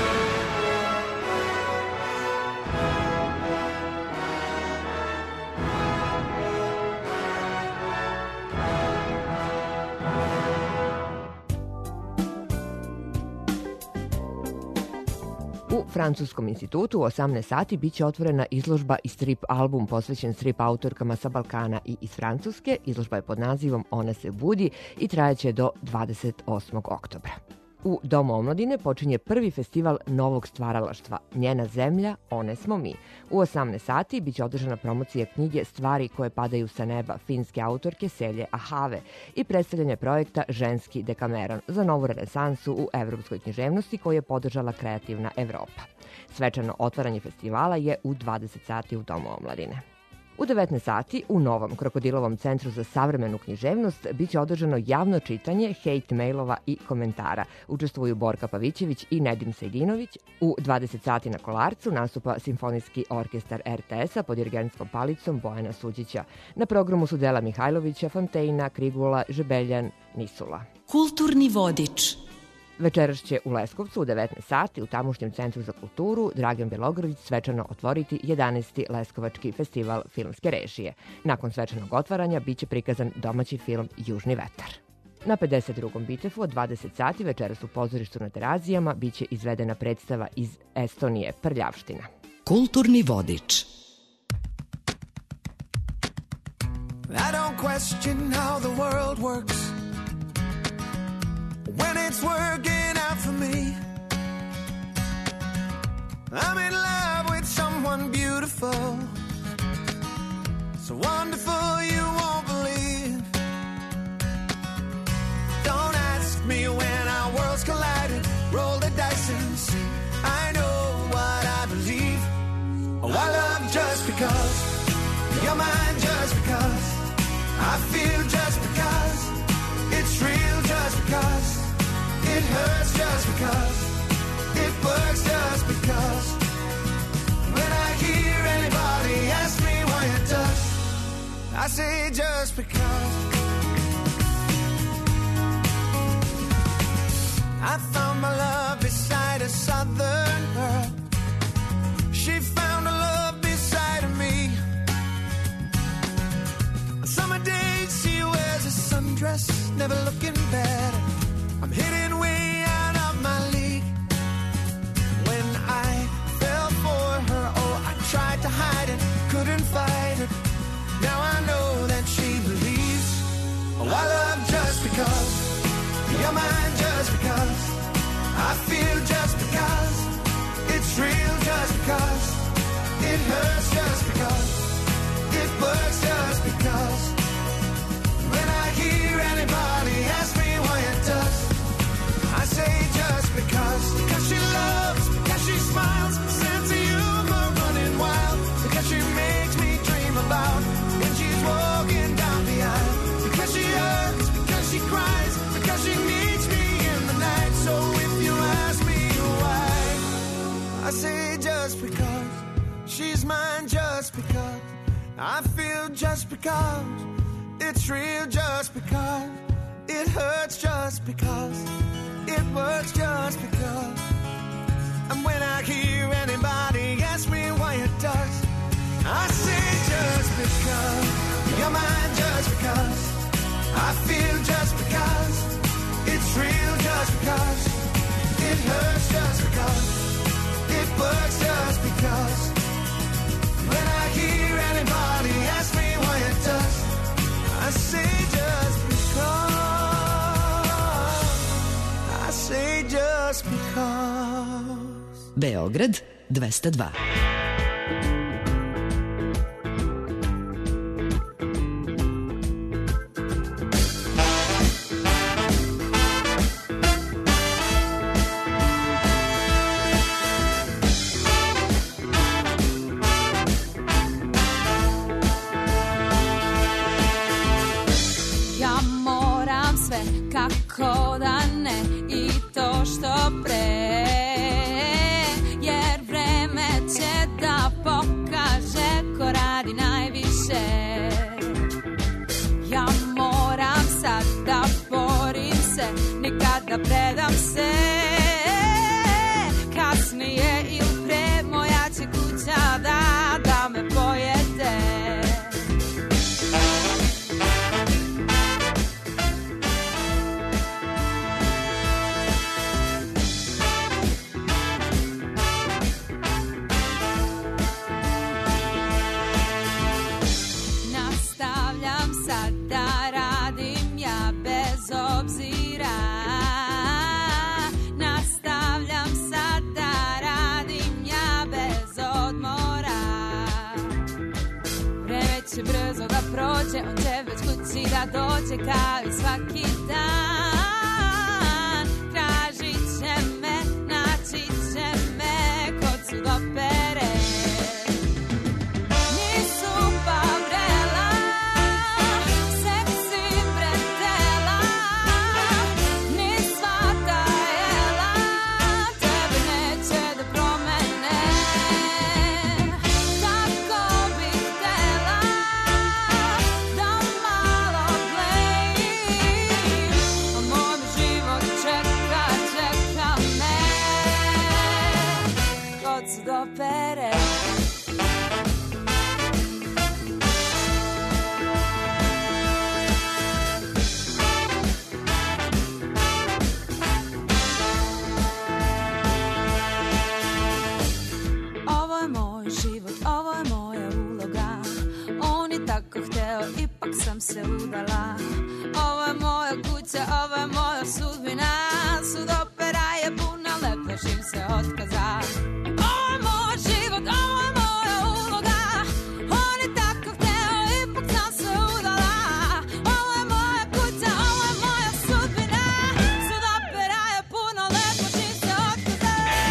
[SPEAKER 16] U Francuskom institutu u osamnaest sati biće otvorena izložba i strip album posvećen strip autorkama sa Balkana i iz Francuske. Izložba je pod nazivom Ona se budi i trajaće do dvadeset osmog oktobra. U Domu omladine počinje prvi festival novog stvaralaštva Njena zemlja, one smo mi. U osamnaest sati biće održana promocija knjige Stvari koje padaju sa neba finske autorke Selje Ahave i predstavljanje projekta Ženski dekameron za novu renesansu u evropskoj književnosti koju je podržala Kreativna Evropa. Svečano otvaranje festivala je u dvadeset sati u Domu omladine. U devetnaest sati u novom Krokodilovom centru za savremenu književnost biće održano javno čitanje hejt mailova i komentara. Učestvuju Borka Pavićević i Nedim Sejdinović. U dvadeset sati na Kolarcu nastupa Simfonijski orkestar er te es-a pod dirigentskom palicom Bojana Suđića. Na programu su Dela Mihajlovića, Fontejna, Krigula, Žebeljan, Nisula.
[SPEAKER 15] Kulturni vodič.
[SPEAKER 16] Večeras će u Leskovcu u devetnaest sati u tamošnjem centru za kulturu Dragan Bjelogrlić svečano otvoriti jedanaesti Leskovački festival filmske režije. Nakon svečanog otvaranja biće prikazan domaći film Južni vetar. Na pedeset drugom Bitefu od dvadeset sati večeras u pozorištu na Terazijama biće izvedena predstava iz Estonije Prljavština.
[SPEAKER 15] Kulturni vodič.
[SPEAKER 10] I don't question how the world works when it's working out for me. I'm in love with someone beautiful, so wonderful you won't believe. Don't ask me when our worlds collided. Roll the dice and see. I know what I believe. Oh, I love just because you're mine, just because I feel just because it's real, just because it hurts, just because it works, just because when I hear anybody ask me why it does, I say just because. I found my love beside a southern girl. She found a love beside of me. On summer days she wears a sundress, never looking better. I'm hitting way out of my league. When I fell for her, oh, I tried to hide it, couldn't fight it. Now I know that she believes. Oh, I love just because you're mine, just because I feel just because it's real, just because it hurts, just because it works, just because when I hear anybody ask me why it does, I say just because. Because she loves, because she smiles, sense of humor running wild, because she makes me dream about when she's walking down the aisle, because she hurts, because she cries, because she needs me in the night. So if you ask me why, I say just because she's mine, just because I feel just because it's real, just because it hurts, just because it works, just because. And when I hear anybody ask me why it does, I say just because you're mine, just because I feel just because it's real, just because it hurts, just because it works, just because. When I hear anybody ask me why it does, I say just because. I say just because.
[SPEAKER 15] Beograd dvesta dva.
[SPEAKER 17] Kako da ne i to što pre, jer vreme će da pokaže ko radi najviše. Ja moram sad da borim se, nikad da predam se. obzira. Nastavljam sad da radim ja bez odmora. Vreme će brzo da prođe, on će već kući da dođe kao i svaki dan. Tražit će me, naći će me kod sudopere. Nisu pa vrela, seksi bretela, ni svata jela, tebe neće da promene. Tako bih htela da malo blejim, a moj život čeka, čeka me kod sudopere. Ovo je moj život, ovo je moja uloga. On je tako hteo, ipak sam se udala. Ovo je moja kuća, ovo je moja sudbina. Sudopera je puna, leplašim se otkaza. Ovo je moj život, ovo je moja uloga. On je tako hteo, ipak sam se udala. Ovo je moja kuća, ovo je moja sudbina. Sudopera je puna, leplašim se otkaza.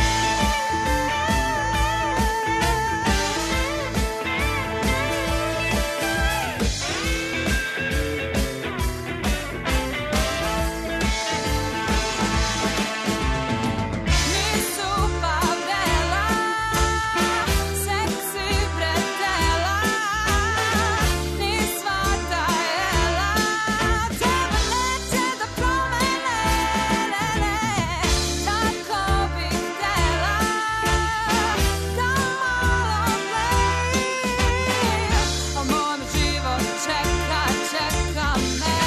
[SPEAKER 17] Nisu pa vrela, seksi bretela, ni svata jela, tebe neće da promene, ne, ne. Tako bih htela da malo blejim, a moj život čeka, čeka me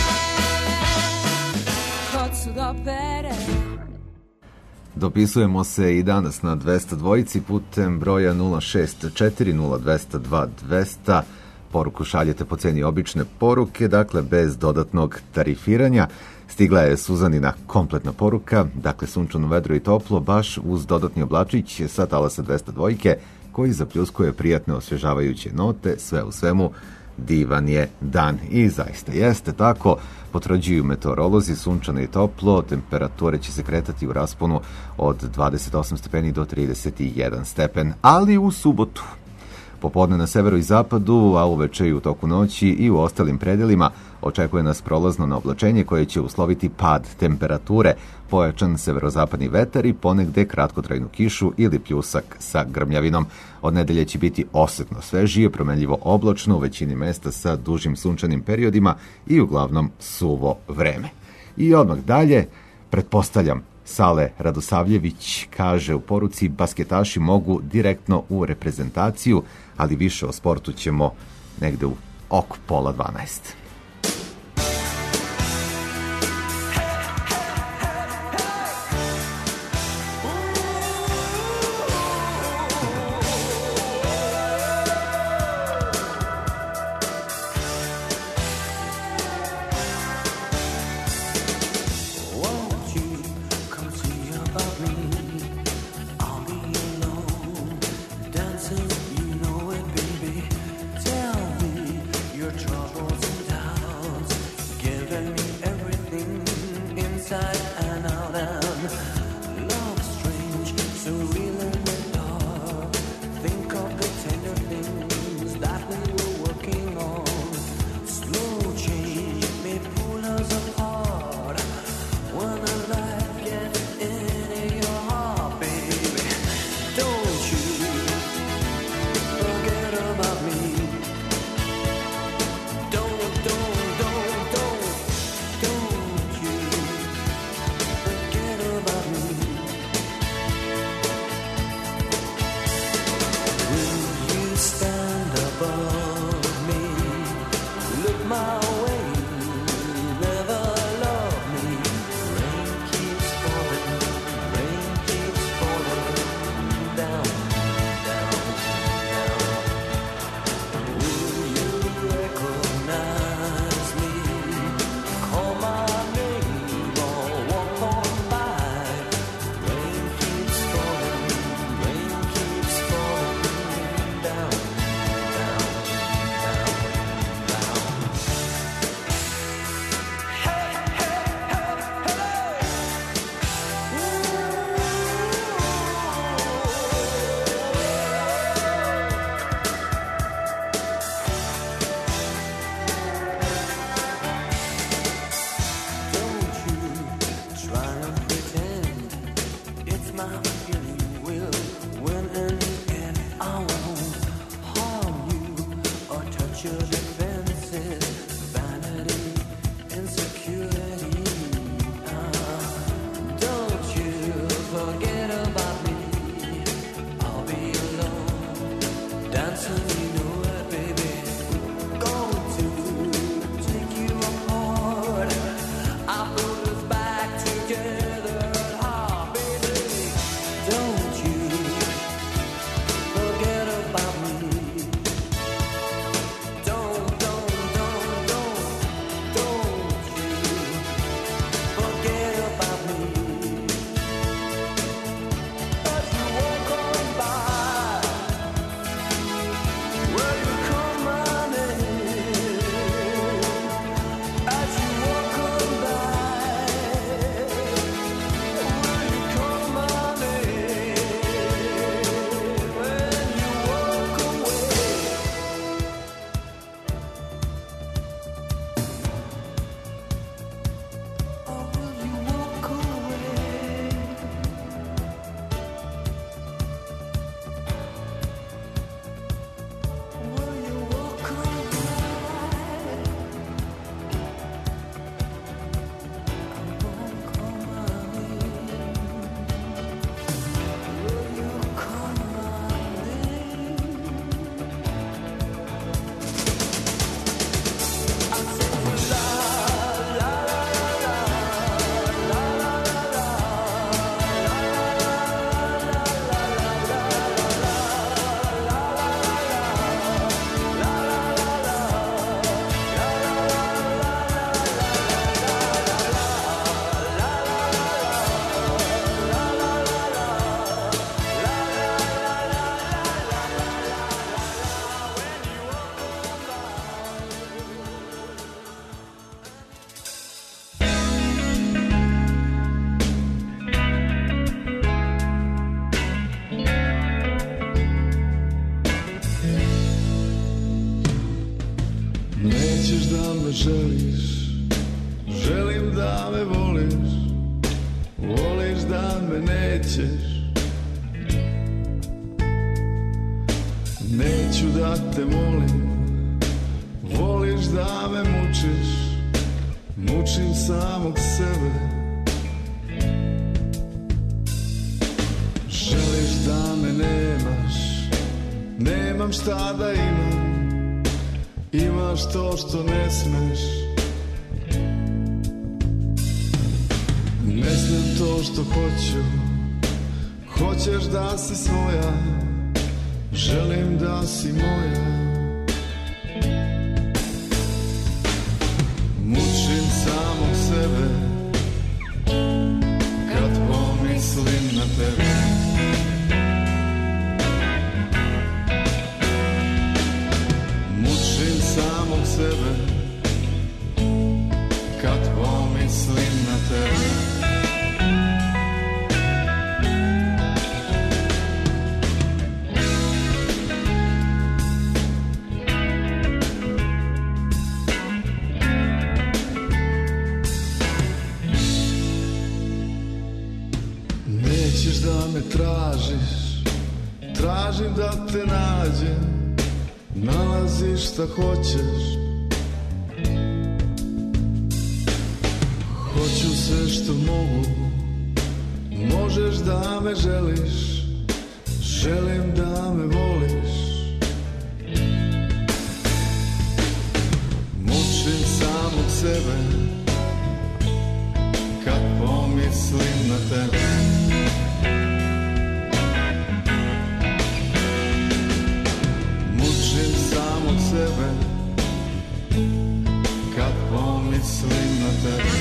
[SPEAKER 17] kod sudopere.
[SPEAKER 3] Dopisujemo se i danas na dvesta dvojici putem broja nula šest četiri nula dvesta dva dvesta. Poruku šaljete po ceni obične poruke, dakle bez dodatnog tarifiranja. Stigla je Suzanina kompletna poruka, dakle sunčano, vedro i toplo, baš uz dodatni oblačić sa talasa dvesta dvojke, koji zapljuskuje prijatne osvježavajuće note, sve u svemu divan je dan. I zaista jeste tako, potvrđuju meteorolozi, sunčano i toplo, temperature će se kretati u rasponu od dvadeset osam stepeni do trideset jedan stepen, ali u subotu popodne na severu i zapadu, a uveče i u toku noći i u ostalim predelima očekuje nas prolazno naoblačenje koje će usloviti pad temperature, pojačan severozapadni vetar i ponegde kratkotrajnu kišu ili pljusak sa grmljavinom. Od nedelje će biti osetno svežije, promenljivo oblačno u većini mesta sa dužim sunčanim periodima i uglavnom suvo vreme. I odmah dalje, pretpostavljam, Sale Radosavljević kaže u poruci: basketaši mogu direktno u reprezentaciju, ali više o sportu ćemo negde u oko pola dvanaest.
[SPEAKER 18] želiš, želim da me voliš, voliš da me nećeš. Neću da te molim, voliš da me mučiš, mučim samog sebe. Želiš da me nemaš, nemam šta da imam, imaš to što ne smeš. Ne znam to što hoću, hoćeš da si svoja, želim da si moja. Mučim samog sebe kad pomislim na tebe. Mučim samog sebe kad pomislim na tebe. Da me tražiš, tražim da te nađem, nalaziš šta hoćeš. Hoću sve što mogu, možeš da me želiš, želim da me voliš. Mučim samog sebe kad pomislim na tebe. Samog sebe kad pomislim na tebe.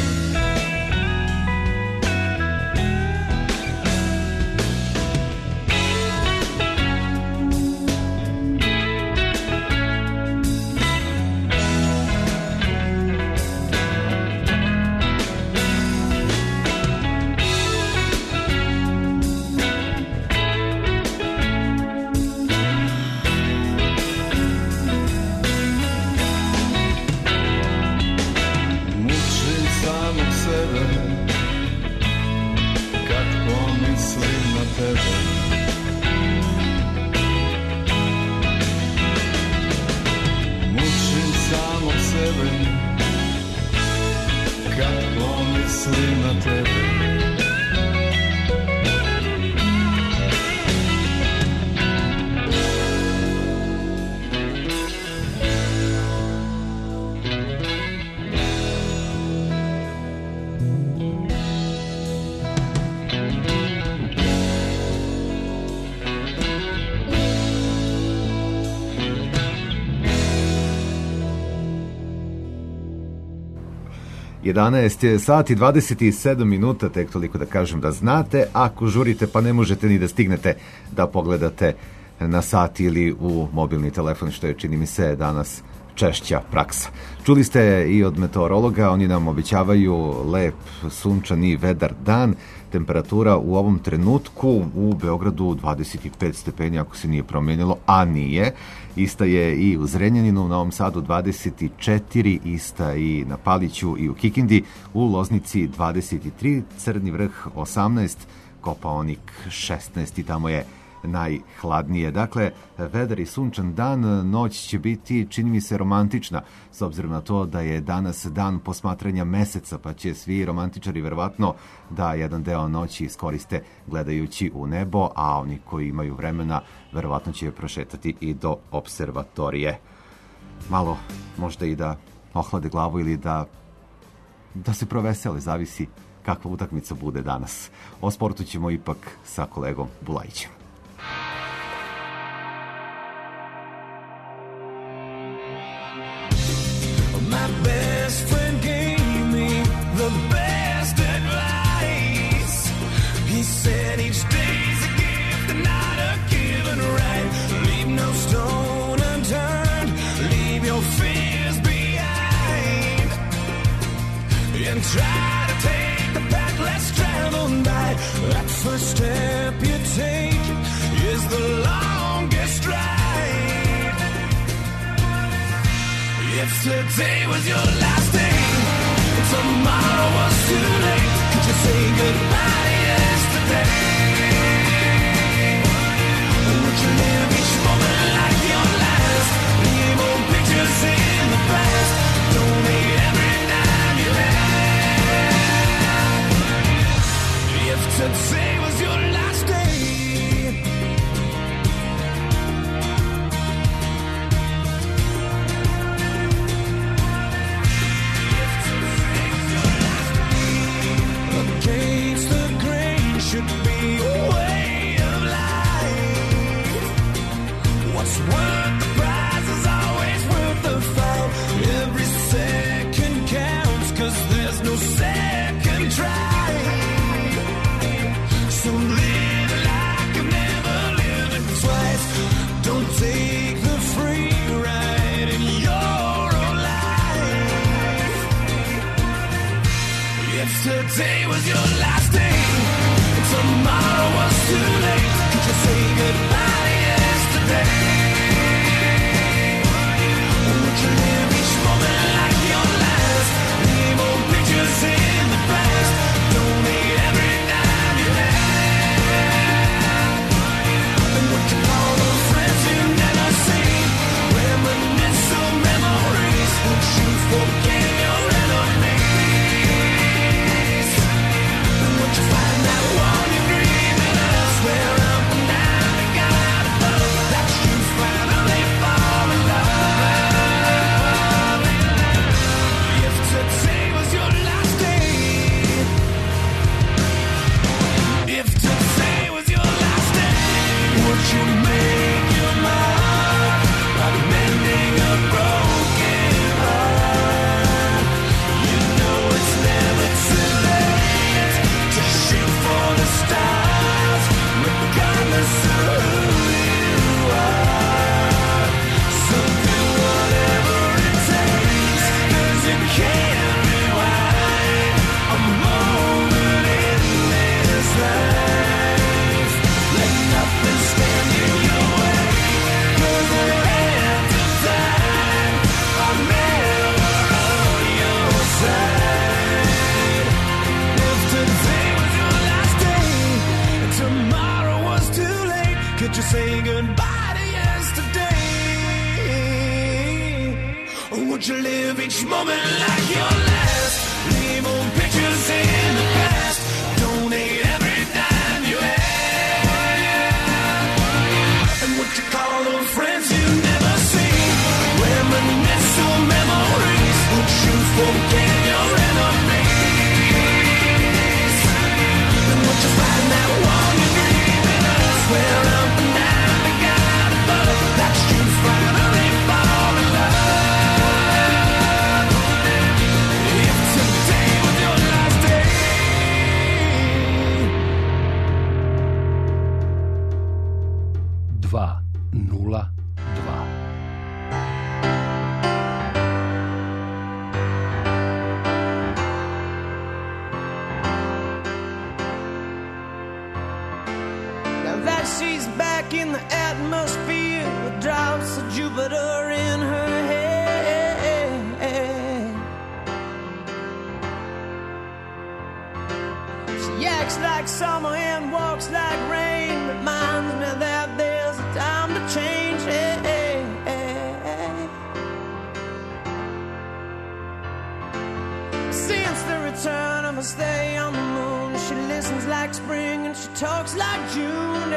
[SPEAKER 3] jedanaest je sati dvadeset sedam minuta, tek toliko da kažem da znate. Ako žurite pa ne možete ni da stignete da pogledate na sat ili u mobilni telefon, što je, čini mi se, danas češća praksa. Čuli ste i od meteorologa, oni nam obećavaju lep, sunčan i vedar dan. Temperatura u ovom trenutku u Beogradu dvadeset pet stepeni, ako se nije promenilo, a nije. Ista je i u Zrenjaninu, u Novom Sadu dvadeset četiri, ista i na Paliću i u Kikindi, u Loznici dvadeset tri, Crni Vrh osamnaest, Kopaonik šesnaest i tamo je najhladnije. Dakle, vedar i sunčan dan, noć će biti, čini mi se, romantična, s obzirom na to da je danas dan posmatranja meseca, pa će svi romantičari verovatno da jedan deo noći iskoriste gledajući u nebo, a oni koji imaju vremena verovatno će prošetati i do observatorije. Malo možda i da ohlade glavu ili da, da se provesele, zavisi kakva utakmica bude danas. O sportu ćemo ipak sa kolegom Bulajićem.
[SPEAKER 14] My best friend gave me the best advice. He said each day's a gift and not a given right. Leave no stone unturned, leave your fears behind, and try to take the path less traveled by. That first step you take is the longest ride. If today was your last day, and tomorrow was too late, could you say goodbye to yesterday? Would you live each moment like your last? Leave old pictures in the past. Donate every dime you have. If today was your last day, against the grain should be a way of life. What's worth the prize is always worth the fight. Every second counts, cause there's no second try. So live like you've never lived it twice. Don't take the free ride in your own life. If today was your last day, and tomorrow was too late, could you say goodbye to yesterday? Would you live each moment like your last? Leave old pictures in the past. Donate every dime you have. And what you call those friends you never seen? Reminisce some memories. Would you forget your enemies? And would you find that one you dream in us? Where up and down and God above, that you finally fall in love. If today was your last day, if today was your last day, would you make your mark by mending a broken heart? You know it's never too late to shoot for the stars, regardless of who you are. So do whatever it takes, cause you can't rewind a moment in this life. Let nothing stand in your way, cause the hands of time are never on your side. If today was your last day, and tomorrow was too late, could you say goodbye to yesterday? Or would you live each moment like your last? Leave old pictures in the past. Donate every dime you have. And would you call those friends you never seen? Reminisce some memories. Would you forget your enemies? And would you find that one you dream in us? Where up and down and God above, that you finally fall in love. If today was your last day.
[SPEAKER 2] dva nula dva.
[SPEAKER 14] Now that she's back in the atmosphere with drops of Jupiter in her head. She acts like summer and walks like rain, reminds me that there's a time to change. Since the return of her stay on the moon, she listens like spring and she talks like June.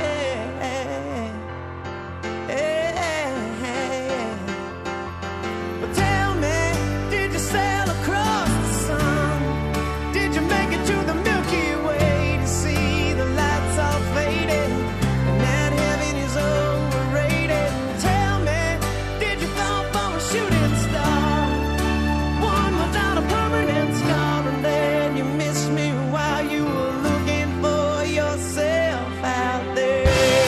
[SPEAKER 14] But tell me, did you sail across the sun? Did you make it to the Milky Way to see the lights all faded and that heaven is overrated? Tell me, did you fall for a shooting star, one without a permanent scar, and then you missed me while you were looking for yourself out there?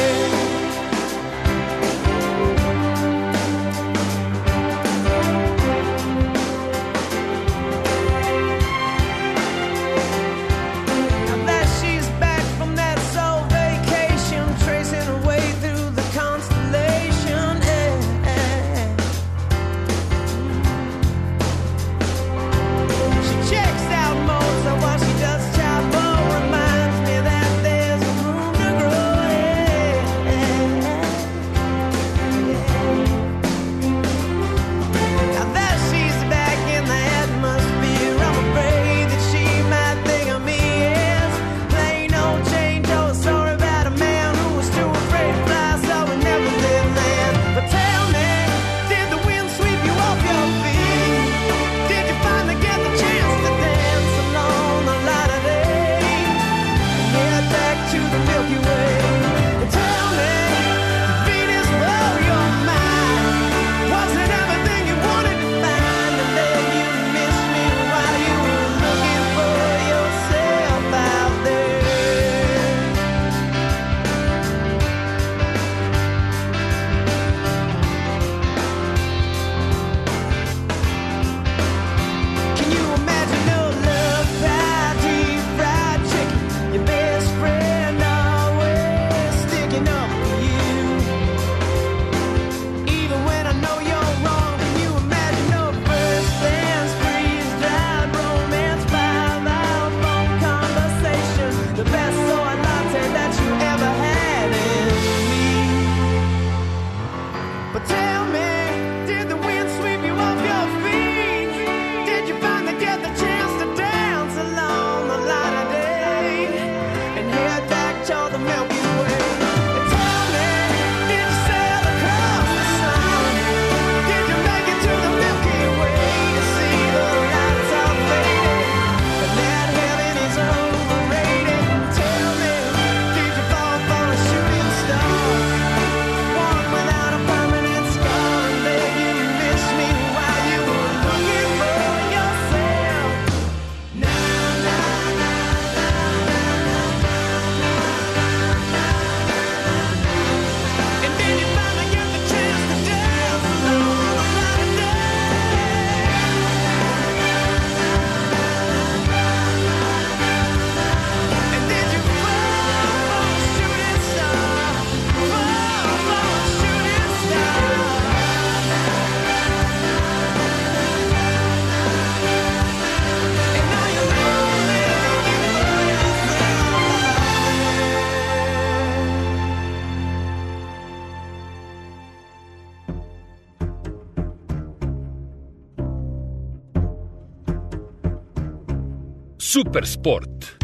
[SPEAKER 2] Super sport.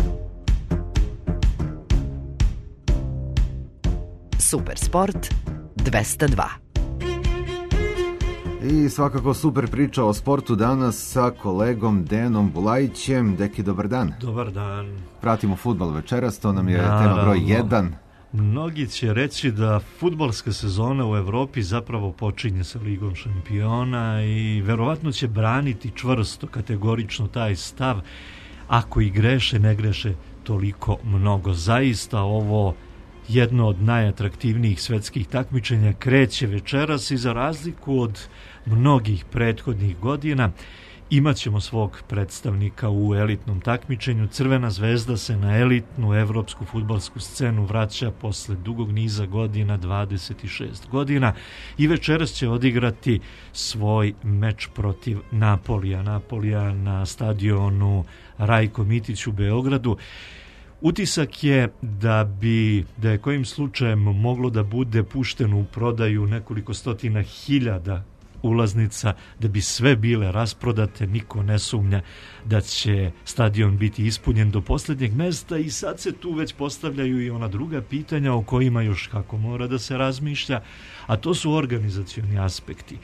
[SPEAKER 15] Super sport dvesta dva.
[SPEAKER 3] I svakako super priča o sportu danas sa kolegom Dejanom Bulajićem. Deki, dobar dan.
[SPEAKER 19] Dobar dan.
[SPEAKER 3] Pratimo fudbal večeras, to nam je
[SPEAKER 19] Naravno.
[SPEAKER 3] tema broj jedan.
[SPEAKER 19] Mnogi će reći da fudbalska sezona u Evropi zapravo počinje sa Ligom šampiona i verovatno će braniti čvrsto, kategorično taj stav. Ako i greše, ne greše toliko mnogo. Zaista ovo jedno od najatraktivnijih svetskih takmičenja kreće večeras i za razliku od mnogih prethodnih godina imaćemo svog predstavnika u elitnom takmičenju. Crvena zvezda se na elitnu evropsku fudbalsku scenu vraća posle dugog niza godina, dvadeset šest godina, i večeras će odigrati svoj meč protiv Napolija. Napolija na stadionu Rajko Mitić u Beogradu. Utisak je da bi, da je kojim slučajem moglo da bude pušteno u prodaju nekoliko stotina hiljada ulaznica, da bi sve bile rasprodate, niko ne sumnja da će stadion biti ispunjen do posljednjeg mesta i sad se tu već postavljaju i ona druga pitanja o kojima još kako mora da se razmišlja, a to su organizacioni aspekti.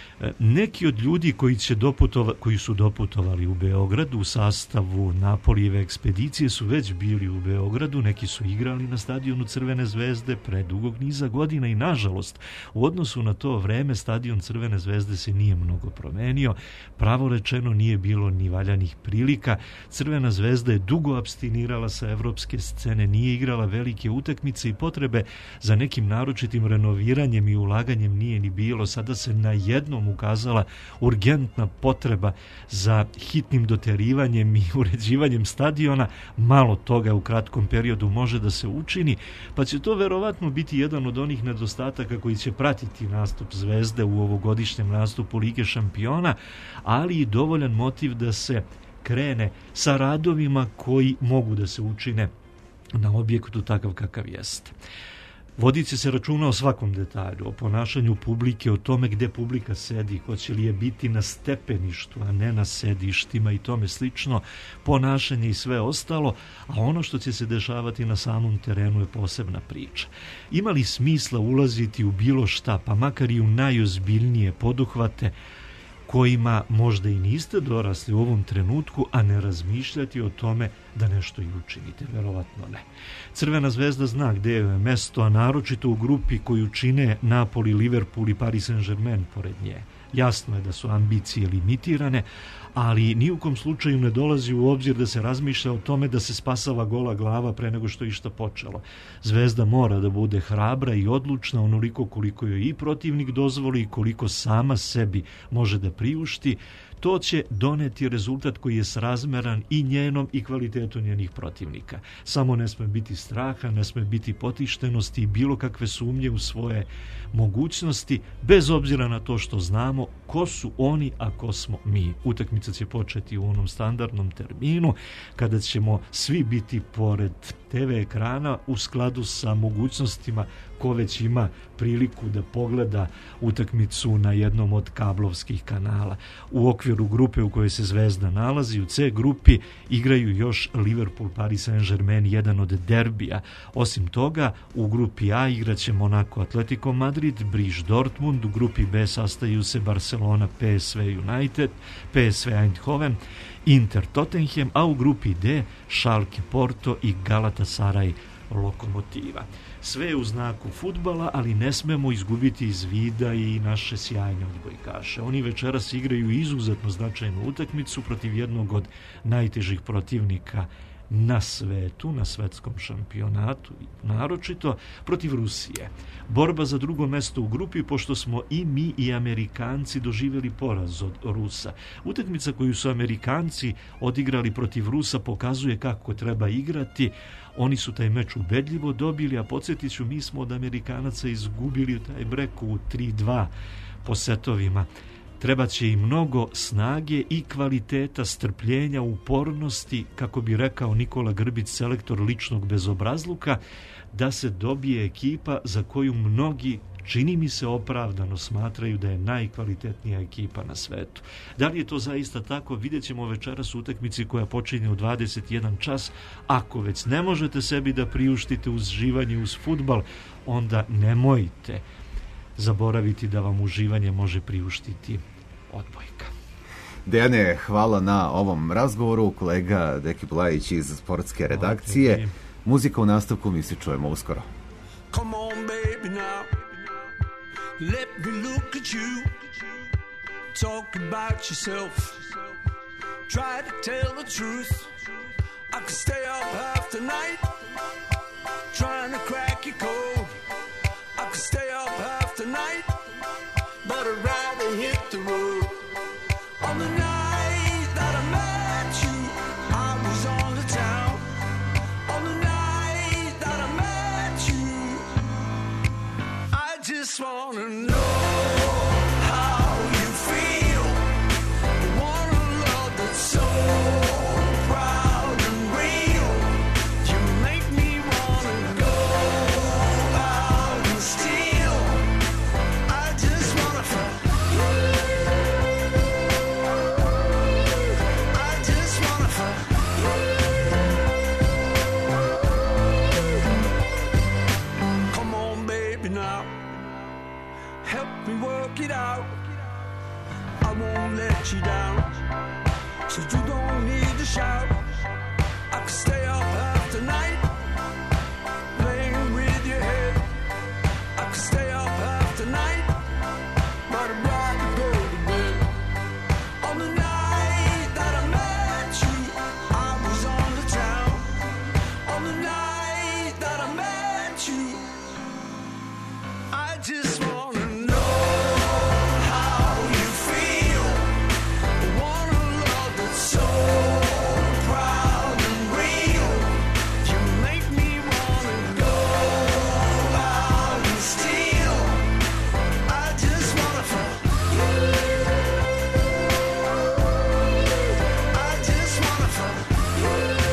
[SPEAKER 19] Neki od ljudi koji, će doputova, koji su doputovali u Beogradu u sastavu Napolijeve ekspedicije su već bili u Beogradu, neki su igrali na stadionu Crvene zvezde pre dugog niza godina i nažalost u odnosu na to vreme stadion Crvene zvezde se nije mnogo promenio, pravo rečeno nije bilo ni valjanih prilika. Crvena zvezda je dugo apstinirala sa evropske scene, nije igrala velike utakmice i potrebe za nekim naročitim renoviranjem i ulaganjem nije ni bilo. Sada se na jednom ukazala urgentna potreba za hitnim doterivanjem i uređivanjem stadiona. Malo toga u kratkom periodu može da se učini, pa će to verovatno biti jedan od onih nedostataka koji će pratiti nastup Zvezde u ovogodišnjem nastupu Lige šampiona, ali i dovoljan motiv da se krene sa radovima koji mogu da se učine na objektu takav kakav jeste. Vodit će se računa o svakom detalju, o ponašanju publike, o tome gde publika sedi, hoće li je biti na stepeništu, a ne na sedištima i tome slično, ponašanje i sve ostalo, a ono što će se dešavati na samom terenu je posebna priča. Ima li smisla ulaziti u bilo šta, pa makar i u najozbiljnije poduhvate, kojima možda i niste dorasli u ovom trenutku, a ne razmišljati o tome da nešto i učinite? Verovatno ne. Crvena zvezda zna gde je mesto, a naročito u grupi koju čine Napoli, Liverpool i Paris Saint-Germain pored nje. Jasno je da su ambicije limitirane, ali ni u kom slučaju ne dolazi u obzir da se razmišlja o tome da se spasava gola glava pre nego što je išta počelo. Zvezda mora da bude hrabra i odlučna onoliko koliko joj i protivnik dozvoli i koliko sama sebi može da priušti. To će doneti rezultat koji je srazmeran i njenom i kvalitetu njenih protivnika. Samo ne sme biti straha, ne sme biti potištenosti i bilo kakve sumnje u svoje mogućnosti, bez obzira na to što znamo ko su oni, a ko smo mi. Utakmica će početi u onom standardnom terminu, kada ćemo svi biti pored te ve ekrana u skladu sa mogućnostima ko već ima priliku da pogleda utakmicu na jednom od kablovskih kanala. U okviru grupe u kojoj se Zvezda nalazi, u C grupi, igraju još Liverpool, Paris Saint-Germain, jedan od derbija. Osim toga, u grupi A igraće Monaco, Atletico Madrid, Briž, Dortmund, u grupi B sastaju se Barcelona, P S V United, P S V Eindhoven, Inter Tottenham, a u grupi D Schalke Porto i Galatasaray Lokomotiva. Sve je u znaku fudbala, ali ne smemo izgubiti iz vida i naše sjajne odbojkaše. Oni večeras igraju izuzetno značajnu utakmicu protiv jednog od najtežih protivnika na svetu, na svetskom šampionatu, naročito protiv Rusije. Borba za drugo mesto u grupi, pošto smo i mi i Amerikanci doživjeli poraz od Rusa. Utakmica koju su Amerikanci odigrali protiv Rusa pokazuje kako treba igrati. Oni su taj meč ubedljivo dobili, a podsjetit ću, mi smo od Amerikanaca izgubili taj brek u tri dva po setovima. Treba će i mnogo snage i kvaliteta, strpljenja, upornosti, kako bi rekao Nikola Grbić, selektor ličnog bezobrazluka, da se dobije ekipa za koju mnogi, čini mi se, opravdano smatraju da je najkvalitetnija ekipa na svetu. Da li je to zaista tako, vidjet ćemo večeras u utakmici koja počinje u dvadeset jedan čas. Ako već ne možete sebi da priuštite uživanje uz fudbal, onda nemojte zaboraviti da vam uživanje može priuštiti odbojka.
[SPEAKER 3] Dejane, hvala na ovom razgovoru. Kolega Deki Blajić iz sportske redakcije. Muzika u nastavku, mi se čujemo uskoro.
[SPEAKER 14] Come on, baby, now. Let me look at you. Talk about yourself. Try to tell the truth. I could stay up half the night trying to crack your code. I could stay up half the night, but I'd rather hit the road. On the night that I met you, I was on the town. On the night that I met you, I just wanna know how you feel. I want a love that's so proud and real. You make me wanna go out and steal. I just wanna fuck you. I just wanna fuck you. Come on, baby, now. Help me work it out. I won't let you down, so you don't need to shout. I could stay up half the night playing with your head. I could stay up half the night, but I'd rather go to bed. On the night that I met you, I was on the town. On the night that I met you, I just wanna know how you feel. I want a love that's so proud and real. You make me wanna go out and steal. I just wanna fuck you. I just wanna fuck you.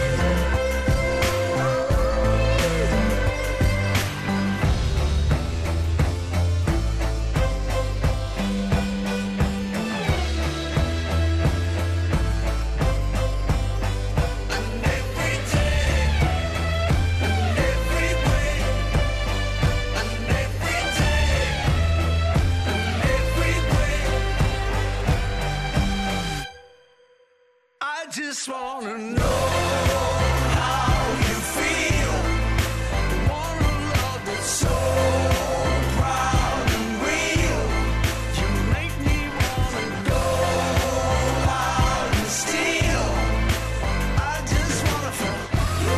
[SPEAKER 14] I just wanna know how you feel. I want a love that's so proud and real. You make me wanna go out and steal. I just wanna fuck you.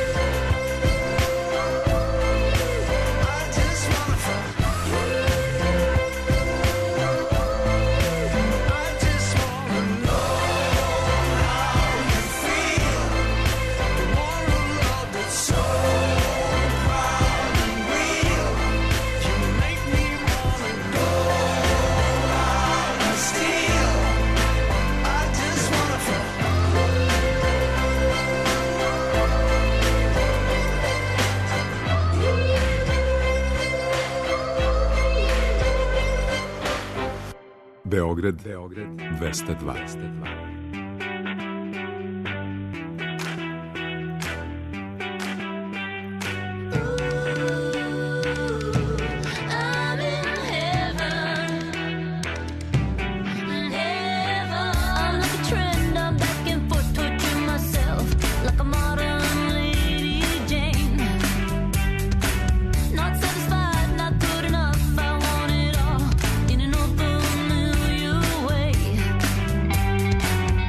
[SPEAKER 14] I just wanna fuck you. I just wanna know how you feel. I want a love that's so proud and real. You make me wanna go out and steal. I just wanna fuck
[SPEAKER 20] Beograd, Beograd, dvesta dva.
[SPEAKER 7] I'm in heaven, in heaven. I'm like a trend, I'm back and forth torturing myself like a modern Lady Jane. Not satisfied, not good enough. I want it all in an unfamiliar way.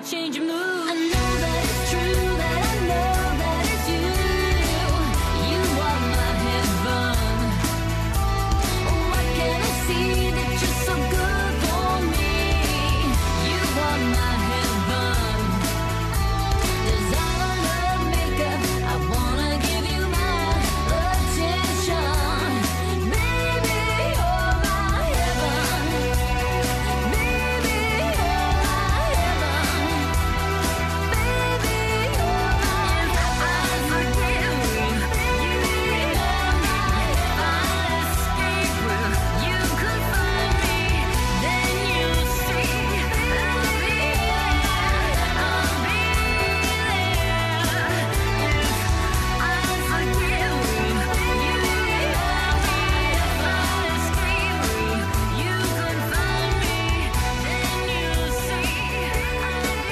[SPEAKER 17] change your mood. I know that it's true, that I know that it's you. You are my heaven. What can I see that you're so good for me? You are my heaven. Designer, makeup, I wanna give you my attention. Baby, you're my heaven. Baby, you're my heaven. Baby, you're my heaven. I forgive you. You are my heaven. Escape route. You could find me, then you see I'll be there. I'll be there. If I forgive you, you are my heaven. Escape route. You could find me, then you see I'll be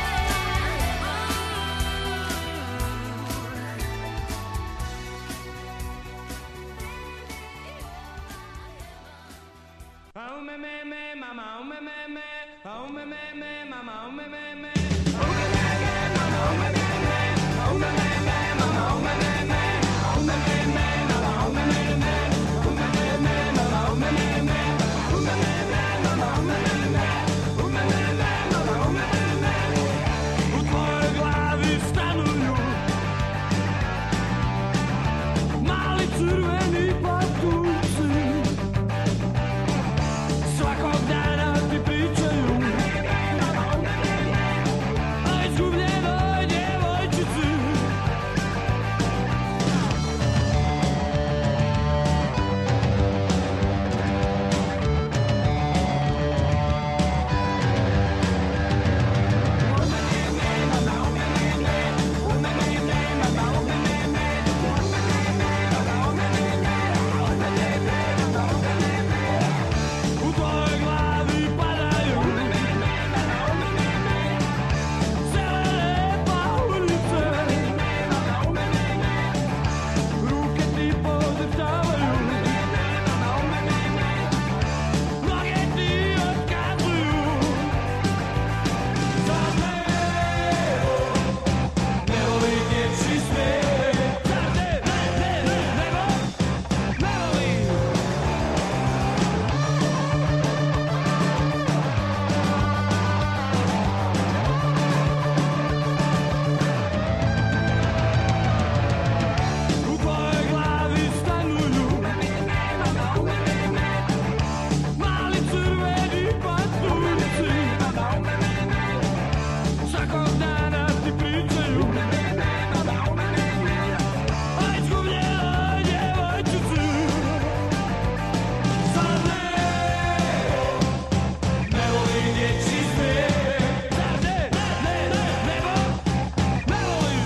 [SPEAKER 12] Oh me me me mama, oh me me me, oh me me me mama, oh me me me. U tvojoj glavi stanuju mali crveni patuljci. Svakog dana ti pričaju o izgubljenoj djevojčici. U tvojoj glavi padaju zelene paulice. Ruke ti podrhtavaju, noge ti otkazuju. Sad nebo ne voli dječji smijeh. Sad ne, ne, ne, nebo ne voli. U tvojoj glavi stanuju mali crveni patuljci. Svakog dana ti pričaju o izgubljenoj djevojčici. Sad nebo ne voli dječji smijeh. Sad ne, ne, ne, nebo ne voli.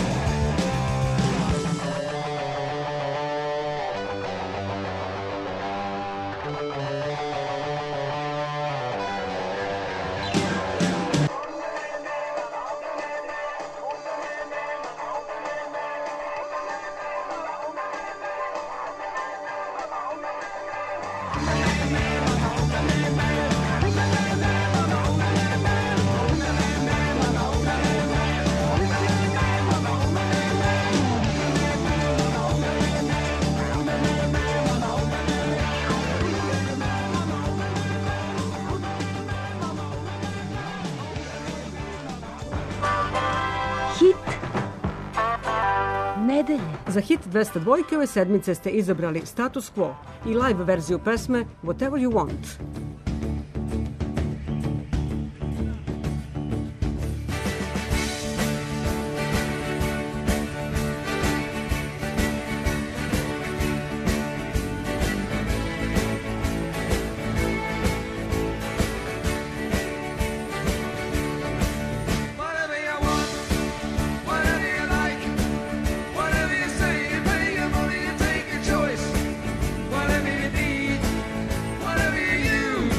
[SPEAKER 21] Hit nedelje. Za hit dvesta dva ove sedmice ste izabrali Status Quo i live verziju pesme Whatever You Want.
[SPEAKER 10] Whatever you want, whatever you like, whatever you say, you pay your money, you take your choice. Whatever you need, whatever you use.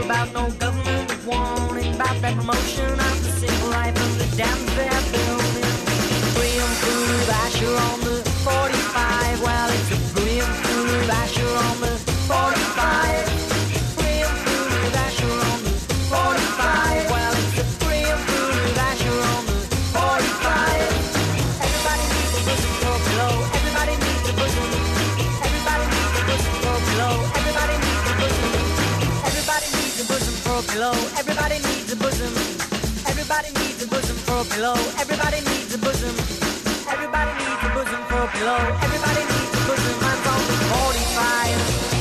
[SPEAKER 7] about no government warning about that promotion of the civil life of the dams they're building. Brim full of Asher on the forty-five. Well, it's a brim full of Asher on the forty-five. Brim full of Asher on the forty-five. Well, it's a brim full of Asher on the forty-five. Everybody needs a bosom for below. Everybody needs a bosom. Everybody needs a bosom for below. Everybody needs a bosom. Everybody needs a bosom for below. Everybody needs a bosom. Everybody needs a bosom for below. Everybody needs a bosom. Everybody needs a bosom for below. Everybody needs a bosom. Mine's only forty-five.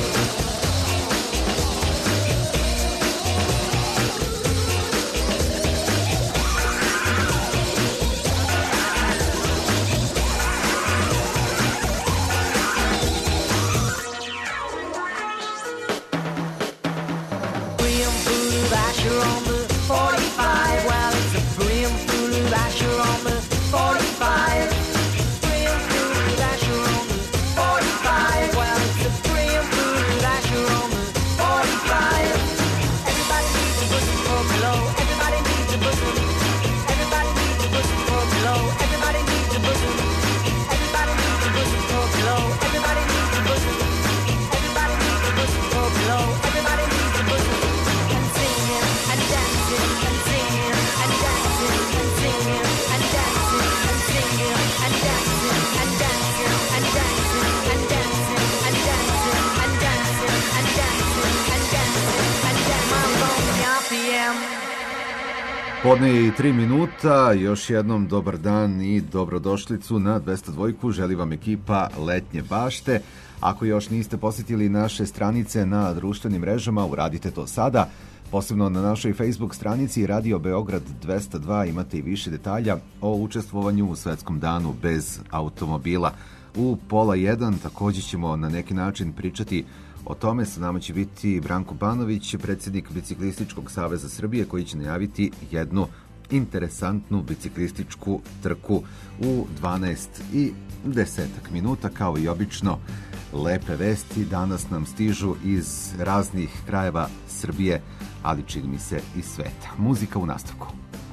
[SPEAKER 7] Brim full of Asher on the forty-five. Well, it's a brim full of Asher on the forty-five. Brim full of Asher on the forty-five. Well, it's a brim full of Asher on the forty-five. Everybody needs a bosom for below. Everybody needs a bosom. Everybody needs a bosom for below. Everybody needs a bosom. Everybody needs a bosom for below. Everybody needs a bosom. Everybody needs a bosom for below. Everybody needs a bosom. And singing and dancing and singing and dancing and singing and dancing and singing and dancing and dancing and dancing and dancing and dancing and dancing and dancing and dancing and dancing. Mine's only R P M.
[SPEAKER 3] Podne je i tri minuta, još jednom dobar dan i dobrodošlicu na dvesta dva. Želi vam ekipa Letnje bašte. Ako još niste posjetili naše stranice na društvenim mrežama, uradite to sada. Posebno na našoj Facebook stranici Radio Beograd dvesta dva imate i više detalja o učestvovanju u Svetskom danu bez automobila. U pola jedan također ćemo na neki način pričati o tome. Sa nama će biti Branko Banović, predsjednik Biciklističkog saveza Srbije, koji će najaviti jednu interesantnu biciklističku trku u dvanaest i desetak minuta. Kao i obično, lepe vesti danas nam stižu iz raznih krajeva Srbije, ali čini mi se i sveta. Muzika u nastavku.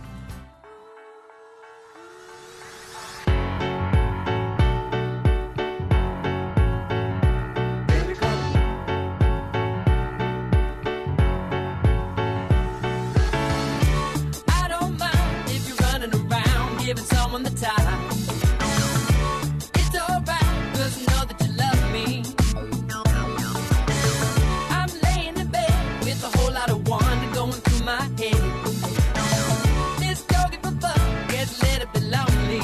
[SPEAKER 14] I don't mind if you're running around giving someone the time. It's alright, 'cause you know that you love me. I'm laying in bed with a whole lot of wonder going through my head. This doggy for fun gets a little bit lonely.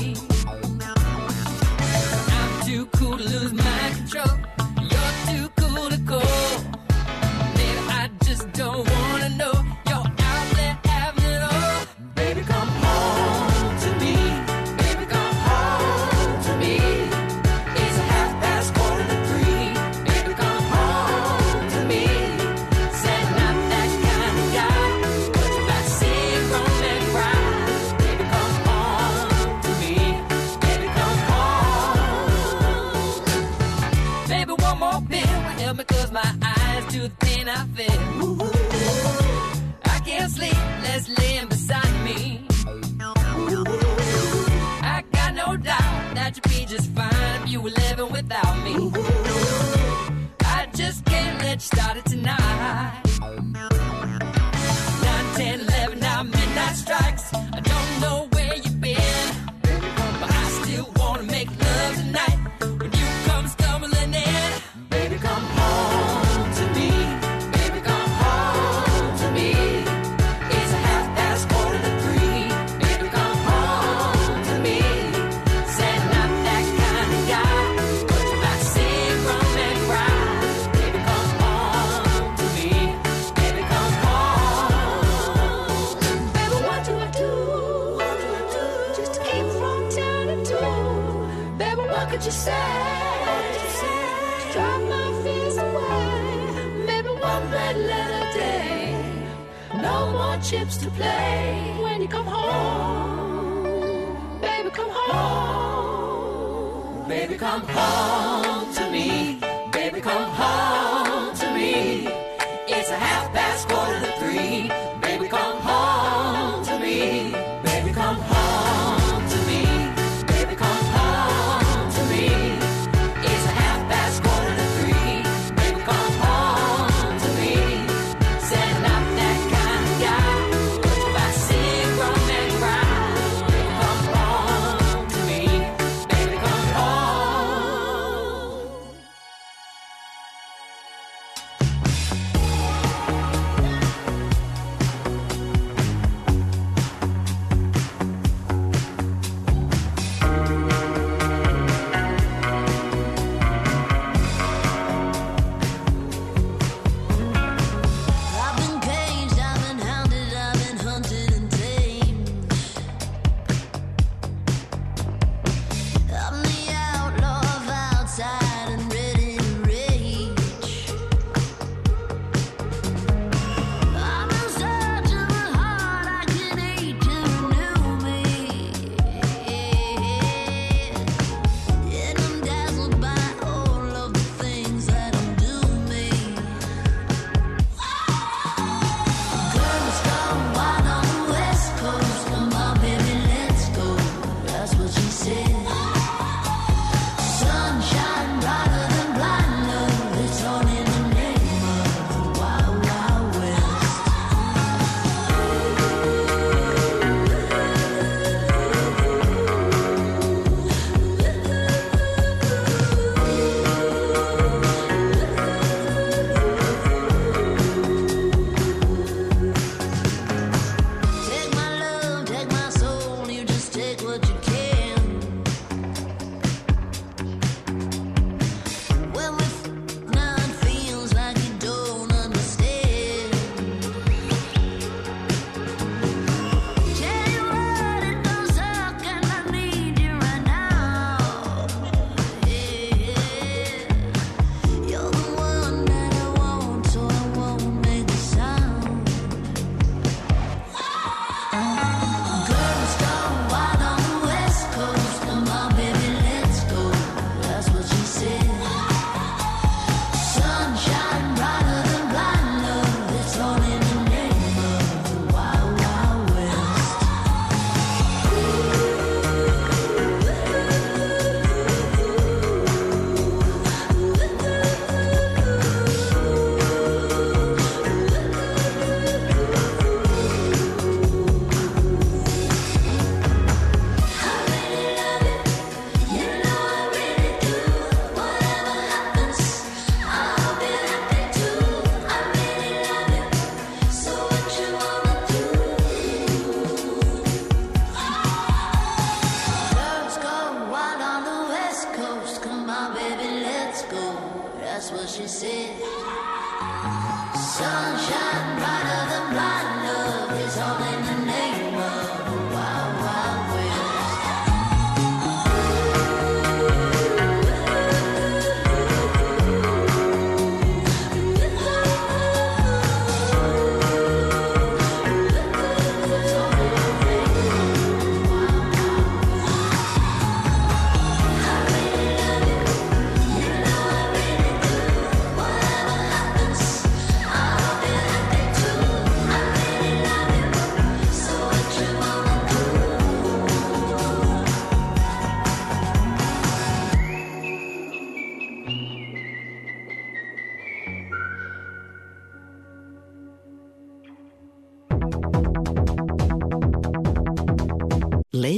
[SPEAKER 14] I'm too cool to lose my control. You're too cool to go. Baby, I just don't wanna know you're out there having it all. Baby, come home to me. Baby, come home to me. It's a half past quarter to three. Baby, come home to me. Said not that kind of guy, but you like to see it roll and cry. Baby, come home to me. Baby, come home. Baby, one more pill will help me close my eyes to the pain I feel. I can't sleep, let's lay in beside me. I got no doubt that you'd be just fine if you were living without me. I just can't let you start it tonight. nine, ten, eleven, now midnight strikes. I don't know where you've been, but I still wanna make love tonight. When you come stumbling in, baby, come home to me. Baby, come home to me. It's a half past quarter to three. Baby, come home to me. Said not that kind of guy, but you like to see it roll and cry. Baby, come home to me. Baby, come home. Baby, what do I do? What do I do? Just to keep from turning to. Baby, what could you say? To drive my fears away. Maybe one red letter day. No more chips to play. When you come home, baby, come home. Baby, come home to me. Baby, come home to me. It's a half past quarter to three.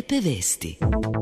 [SPEAKER 15] Lepe vesti.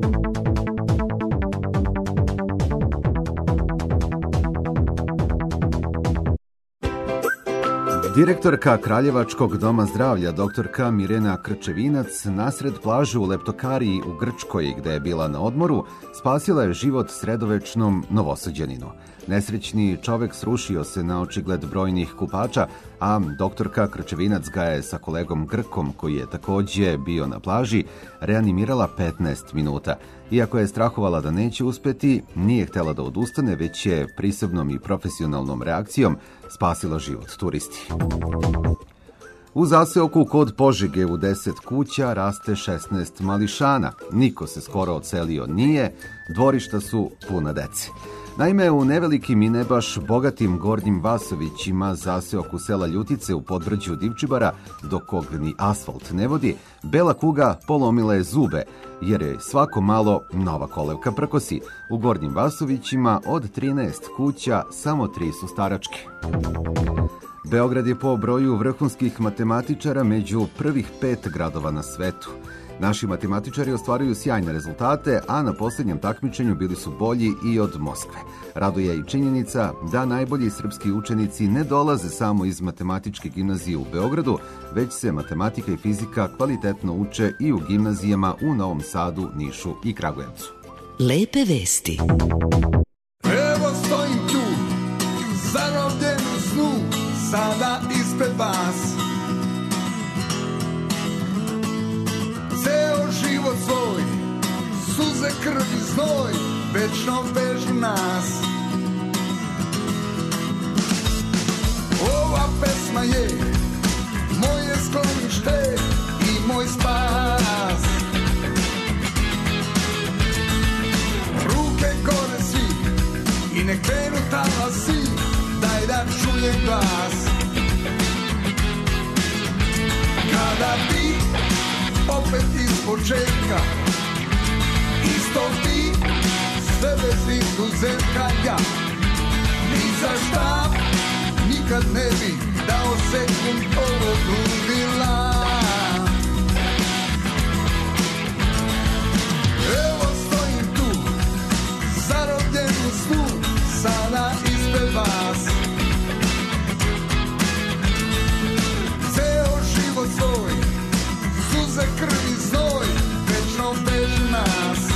[SPEAKER 3] Direktorka Kraljevačkog doma zdravlja, doktorka Mirena Krčevinac, nasred plaže u Leptokariji u Grčkoj, gde je bila na odmoru, spasila je život sredovečnom Novosađaninu. Nesrećni čovek srušio se na očigled brojnih kupača, a doktorka Krčevinac ga je sa kolegom Grkom, koji je takođe bio na plaži, reanimirala petnaest minuta. Iako je strahovala da neće uspeti, nije htela da odustane, već je prisebnom i profesionalnom reakcijom spasila život turisti. U zaseoku kod Požege u deset kuća raste šesnaest mališana. Niko se skoro odselio nije, dvorišta su puna dece. Naime, u nevelikim i ne baš bogatim Gornjim Vasovićima, zaseoku sela Ljutice u podvrđu Divčibara, do kog ni asfalt ne vodi, bela kuga polomila je zube, jer je svako malo nova kolevka prkosi. U Gornjim Vasovićima od trinaest kuća samo tri su staračke. Beograd je po broju vrhunskih matematičara među prvih pet gradova na svetu. Naši matematičari ostvaruju sjajne rezultate, a na posljednjem takmičenju bili su bolji i od Moskve. Raduje i činjenica da najbolji srpski učenici ne dolaze samo iz matematičke gimnazije u Beogradu, već se matematika i fizika kvalitetno uče i u gimnazijama u Novom Sadu, Nišu i Kragujevcu.
[SPEAKER 15] Lepe vesti.
[SPEAKER 18] Evo stojim tu, zarobljen u snu, sada ispred vas. Ceo život svoj, suze, krv i znoj, večno vežu nas. Ova pesma je moje sklonište i moj spas. Ruke gore svi i nek krenu talasi, daj da čujem glas. Kada bi opet iz početka, isto ti, sve bez izuzetka ja. Ni za šta nikad ne bi dao sekund ovog ludila. Evo stojim tu, zarobljen u snu, sada ispred vas. Ceo život svoj, suze, krv i znoj, večno vežu nas.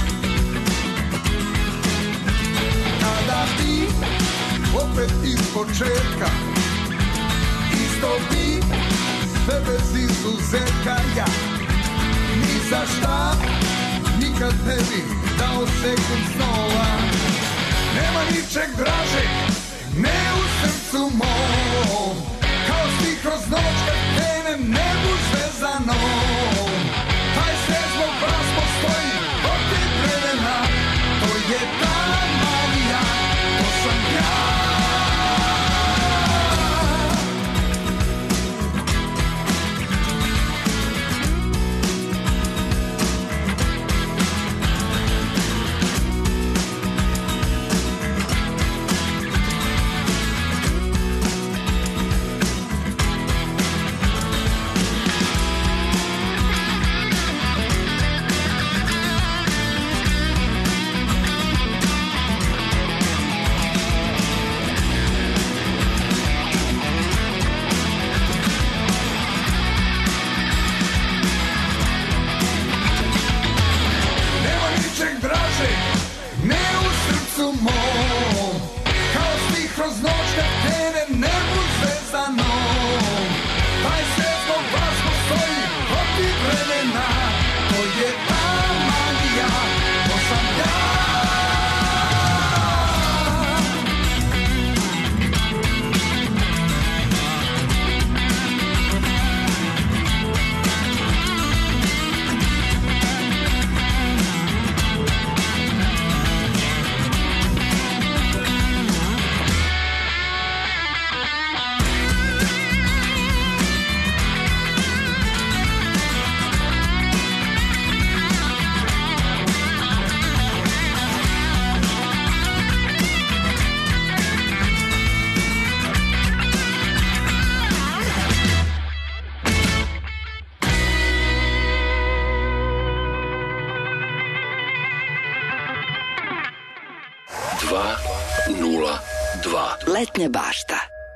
[SPEAKER 18] Kada bi opet iz početka, isto bi, sve bez izuzetka ja. Ni za šta nikad ne bi dao sekund snova. Nema ničeg dražeg, ne u srcu mom, kao sti kroz noć kad krenem nebu zvezdanom. Taj svet zbog vas postoji od tih vremena, to je ta Marija, to sam ja.
[SPEAKER 2] dva nula dva.
[SPEAKER 1] Letnja bašta.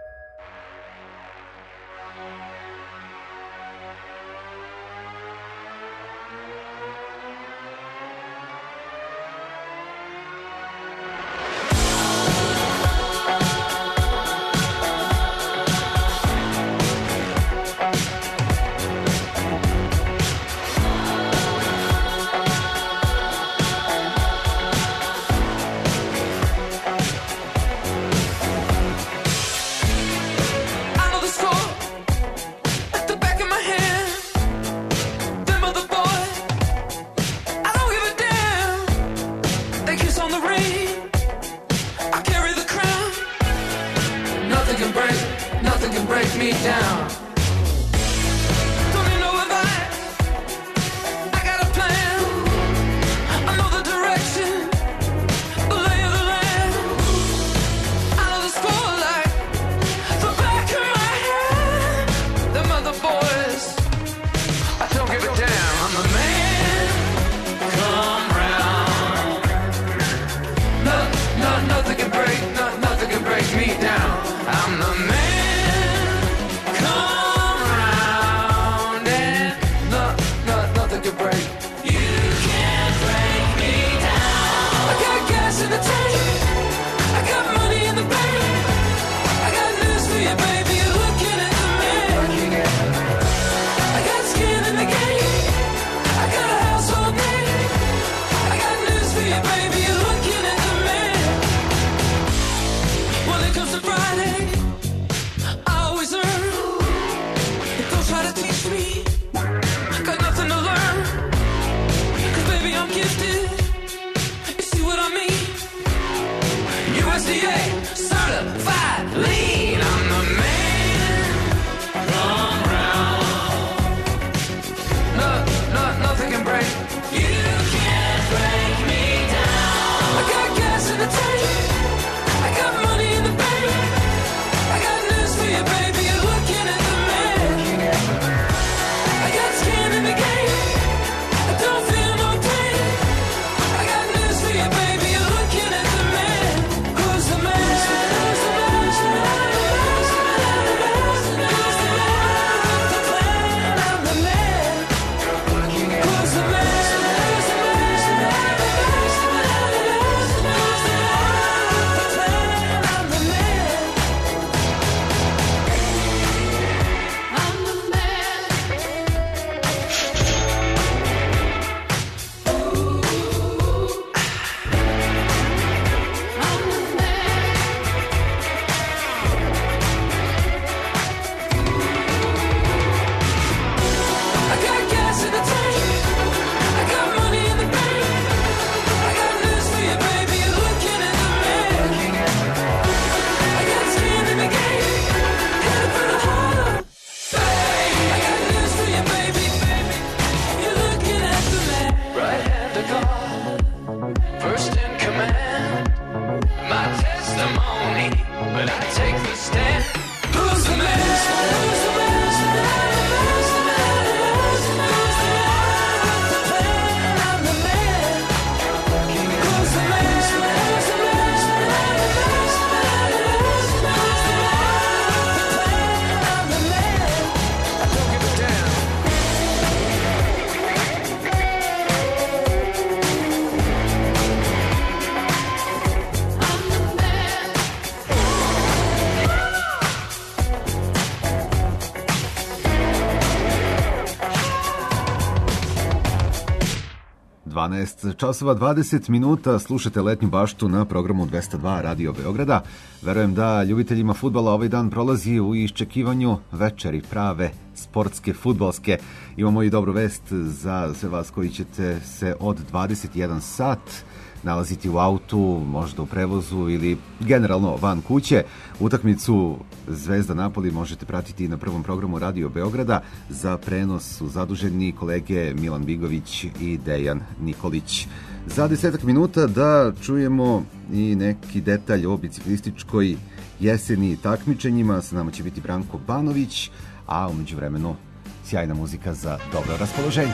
[SPEAKER 3] dvanaest časova dvadeset minuta, slušate Letnju baštu na programu dvesta dva Radio Beograda. Verujem da ljubiteljima fudbala ovaj dan prolazi u iščekivanju večeri prave sportske, fudbalske. Imamo i dobru vest za sve vas koji ćete se od dvadeset jedan sat nalaziti u autu, možda u prevozu ili generalno van kuće. Utakmicu Zvezda Napoli možete pratiti na prvom programu Radio Beograda. Za prenos su zaduženi kolege Milan Bigović i Dejan Nikolić. Za desetak minuta da čujemo i neki detalj o biciklističkoj jeseni takmičenjima. Sa nama će biti Branko Banović, a umeđu vremenu sjajna muzika za dobro raspoloženje.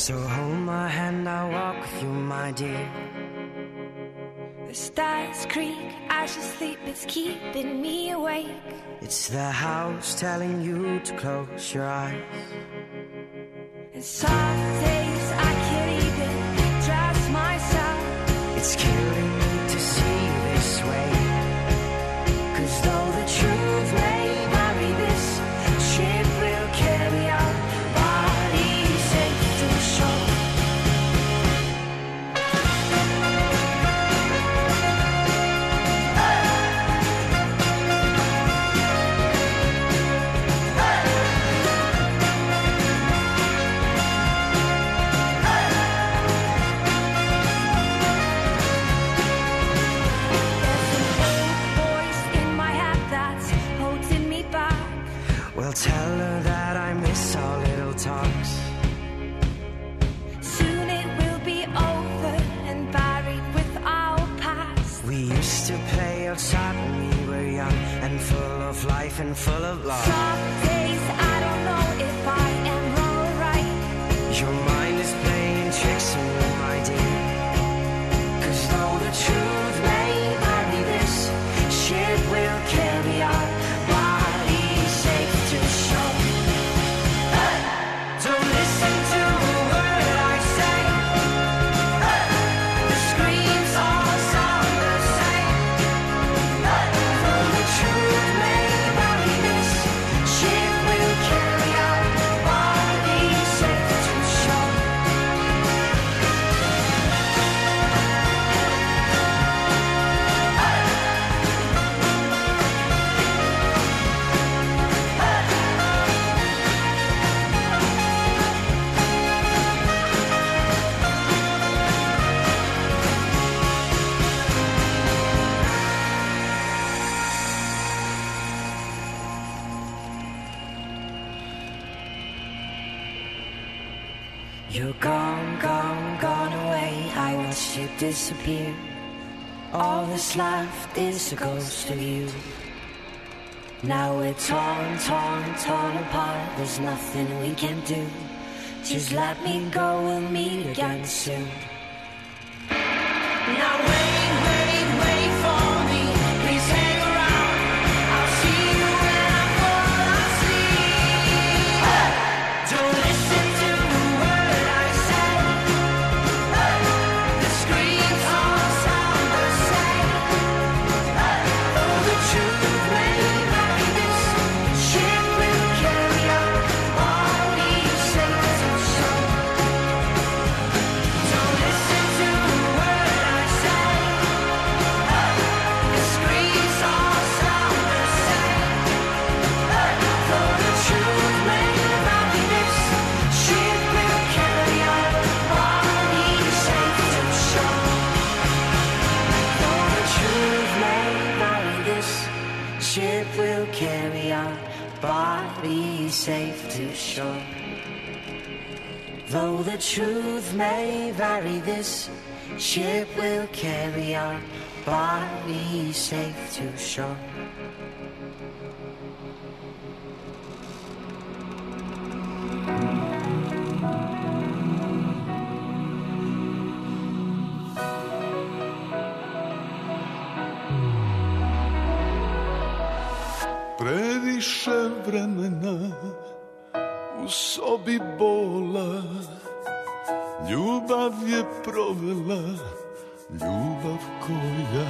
[SPEAKER 4] So hold my hand, I'll walk with you, my dear.
[SPEAKER 17] The stars creak, I should sleep, it's keeping me awake.
[SPEAKER 4] It's the house telling you to close your eyes.
[SPEAKER 17] And some days I can't even trust myself.
[SPEAKER 4] It's killing me to see you this way. 'Cause though the truth may vary, this ship will carry our bodies safe to shore. Tell her that I miss our little talks.
[SPEAKER 17] Soon it will be over and buried with our past.
[SPEAKER 4] We used to play outside when we were young and full of life and full of love.
[SPEAKER 17] Some days I don't know if I am wrong or right.
[SPEAKER 4] Your mind is playing tricks on you, my dear. 'Cause though the truth may vary, this ship will carry our bodies safe to shore. Don't listen to a word I say. The screams all sound the same. Though the truth may vary, this ship will carry our bodies safe to shore. You're gone, gone, gone away. I watched you disappear. All that's left is a ghost of you. Now we're torn, torn, torn apart. There's nothing we can do. Just let me go, we'll meet again soon. Now wait, wait, wait for me. Please hang around. I'll see you when I fall asleep. Don't listen to a word I say. The screams all sound the same. Oh, the truth may vary, this ship will carry our bodies safe to shore. Don't listen to a word I say. The screams all sound the same. Though the truth may vary, this ship will carry our bodies safe to shore. Though the truth may vary, this ship will carry our bodies safe to shore. Though the truth may vary, this ship will carry our bodies safe to shore.
[SPEAKER 18] Previše vremena u sobi bola, ljubav je provela, ljubav koja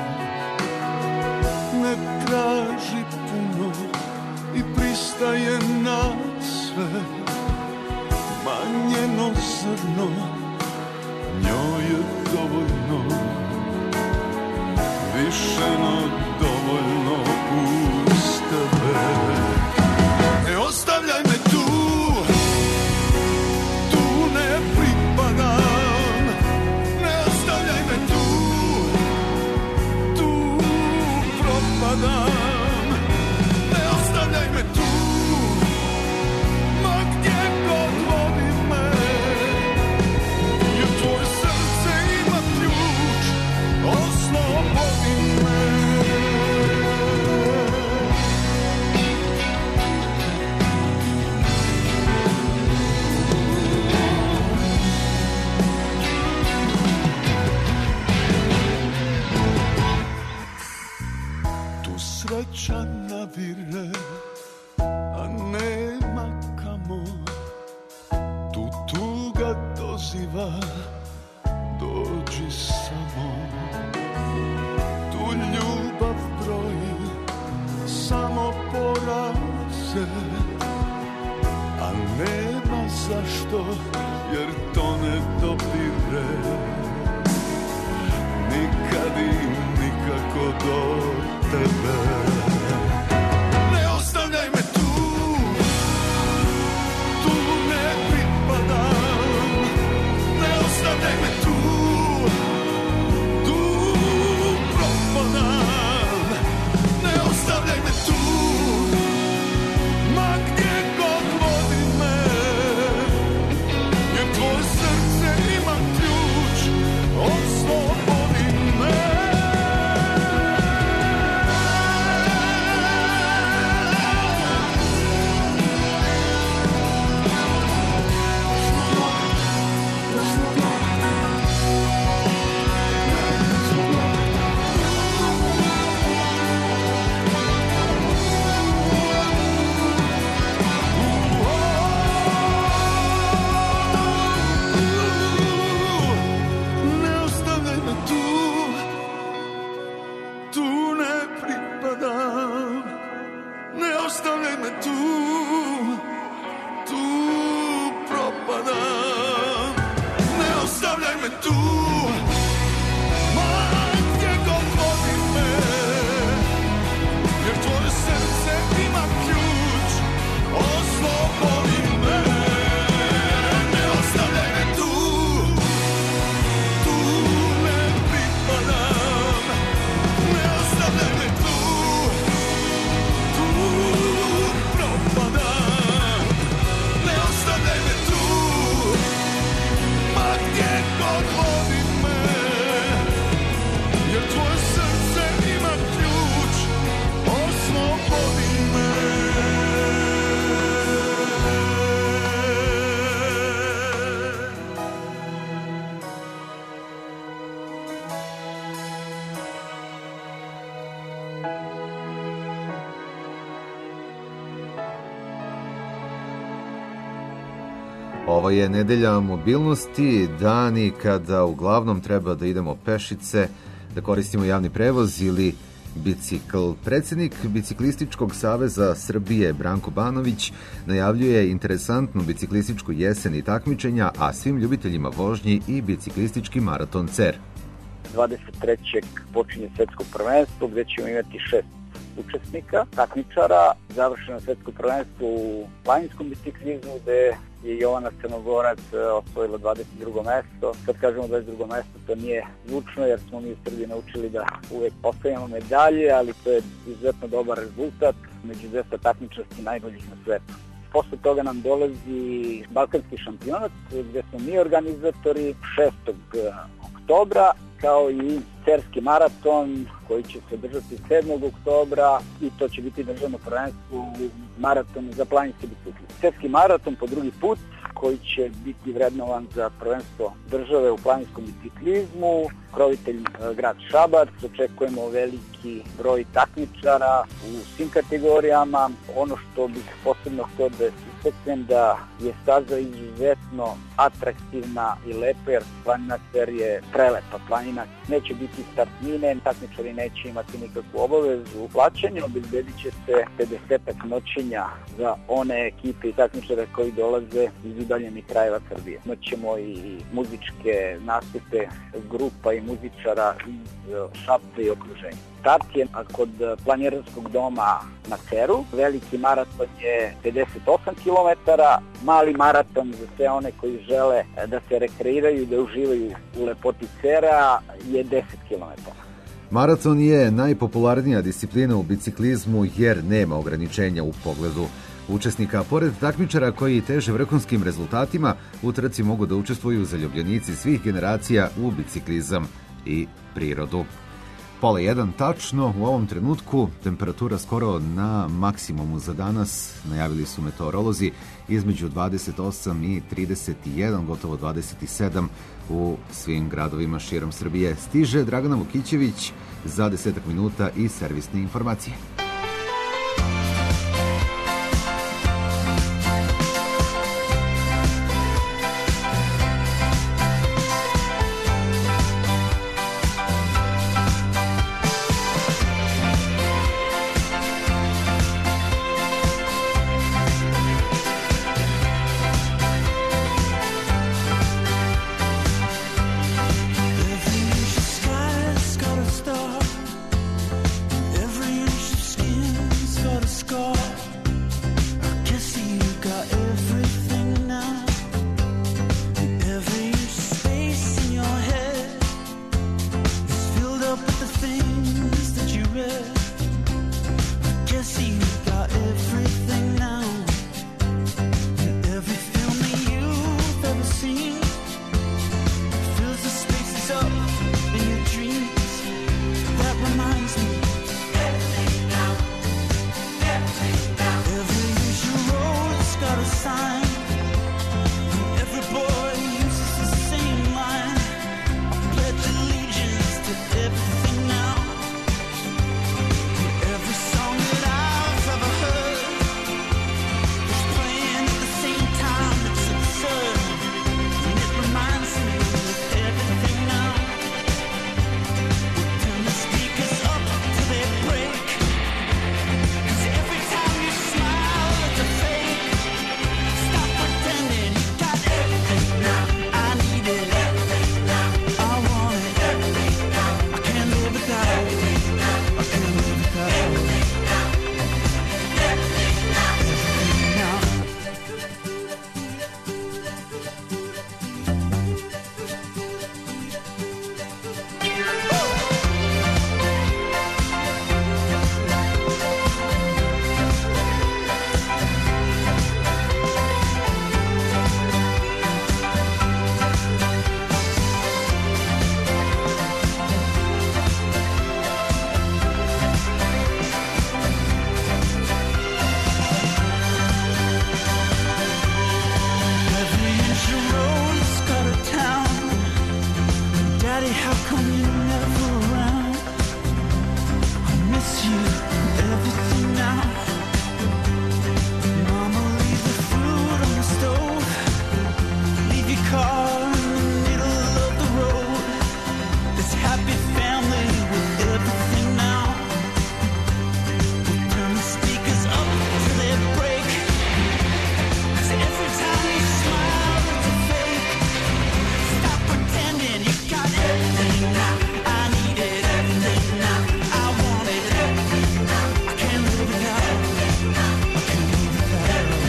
[SPEAKER 18] ne traži puno i pristaje na sve. Manjeno zrno, njoj je dovoljno, više no dovoljno uz tebe. Ne ostavljaj me tu, tu ne pripadam. Ne ostavljaj me tu, tu propadam. Ne ostavljaj me tu, ma gdje god vodi me. Jer tvoje srce ima ključ, oslobodi me. poziva, dođi samo. Tu ljubav broji samo poraze, a nema zašto, jer to ne dopire nikad i nikako do tebe. Ne ostavljaj me tu, tu ne pripadam. Ne ostavljaj me tu, tu propadam. Ne ostavljaj me tu, ma gdje god vodi me, jer tvoje srce ima ključ, oslobodi me.
[SPEAKER 3] Ovo je nedelja mobilnosti, dani kada uglavnom treba da idemo pešice, da koristimo javni prevoz ili bicikl. Predsjednik Biciklističkog saveza Srbije Branko Banović najavljuje interesantnu biciklističku jesen i takmičenja, a svim ljubiteljima vožnji i biciklistički maraton C E R.
[SPEAKER 6] dvadeset trećeg počinje svetsko prvenstvo gdje ćemo imati šest učesnika, takmičara. Završeno svetsko prvenstvo u planinskom biciklizmu gdje je Jovana Crnogorac osvojila dvadeset drugo mesto. Kad kažemo dvadeset drugo mesto, to nije zvučno jer smo mi u Srbiji naučili da uvek postavljamo medalje, ali to je izuzetno dobar rezultat, među dvesta takmičarski najboljih na svetu. Posle toga nam dolazi Balkanski šampionat gdje smo mi organizatori šestog oktobra, kao i cerski maraton koji će se održati sedmog oktobra i to će biti državno prvenstvo u maratonu za planinske bicikli. Cerski maraton po drugi put koji će biti vrednovan za prvenstvo države u planinskom biciklizmu, krovitelj grad Šabac, očekujemo veliki broj takmičara u svim kategorijama. Ono što bih posebno htio da istaknem da je staza izuzetno atraktivna i lepa jer planina C E R je prelepa planina. Neće biti startnine, takmičari neće imati nikakvu obavezu u plaćanju, obezbedit će se pedesetak noćenja za one ekipe i takmičare koji dolaze iz udaljenih krajeva Srbije. Imaćemo i muzičke nastupe grupa i muzičara iz Šapca i okruženja. Start je kod Planinarskog doma na C E R-u, veliki maraton je pedeset osam kilometara, mali maraton za sve one koji žele da se rekreiraju i da uživaju u lepoti C E R-a je deset kilometara.
[SPEAKER 3] Maraton je najpopularnija disciplina u biciklizmu jer nema ograničenja u pogledu učesnika. Pored takmičara koji teže vrhunskim rezultatima, u trci mogu da učestvuju zaljubljenici svih generacija u biciklizam i prirodu. Pola jedan tačno, u ovom trenutku temperatura skoro na maksimumu za danas, najavili su meteorolozi, između dvadeset osam i trideset jedan, gotovo dvadeset sedam u svim gradovima širom Srbije. Stiže Dragana Vukićević za desetak minuta i servisne informacije.
[SPEAKER 12] dollar sign. Every boy uses the same line. I pledge allegiance to everything now. Every song that I've ever heard is playing at the same time. It's absurd, and it reminds me of everything now. We'll turn the speakers up till they break. 'Cause every time you smile, it's a fake. Stop pretending you got everything now. I need it, I want it, I can't live without it. I can't live without it. Every inch of road has got a town. Daddy, how come you're never around? I miss you and everything now. Mama, leave the food on the stove. Leave your car in the middle of the road. This happy family with everything now. We'll turn the speakers up till they break. 'Cause every time you smile, it's a fake. Stop pretending you got everything now. I need it, everything now. I want it, everything now. I can't live without it. I can't live without it.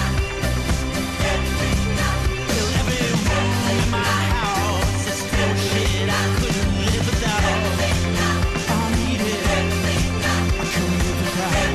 [SPEAKER 12] Fill every room in my house. It's full of shit I couldn't live without. I need it, I can't live without it.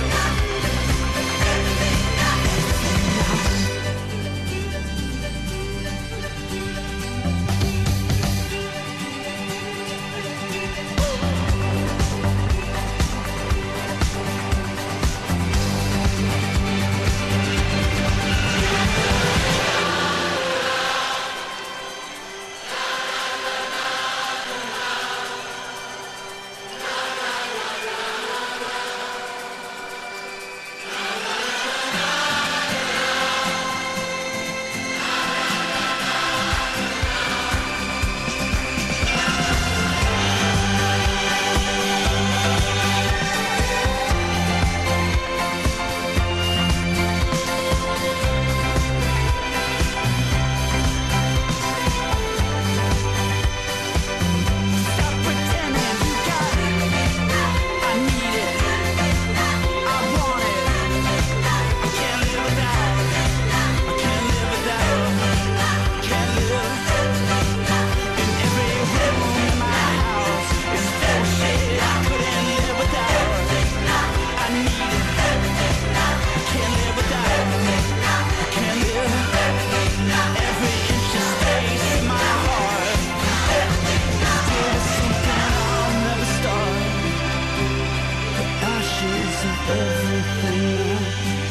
[SPEAKER 12] Stop pretending you got it. I need it, I want it. I can't live without it. I can't live without it. Can't live. In every room in my house is full of shit I couldn't live without. I need it. I can't live without it. I can't live. Every inch of space in my heart. Still something I'll never start. The ashes of everything now.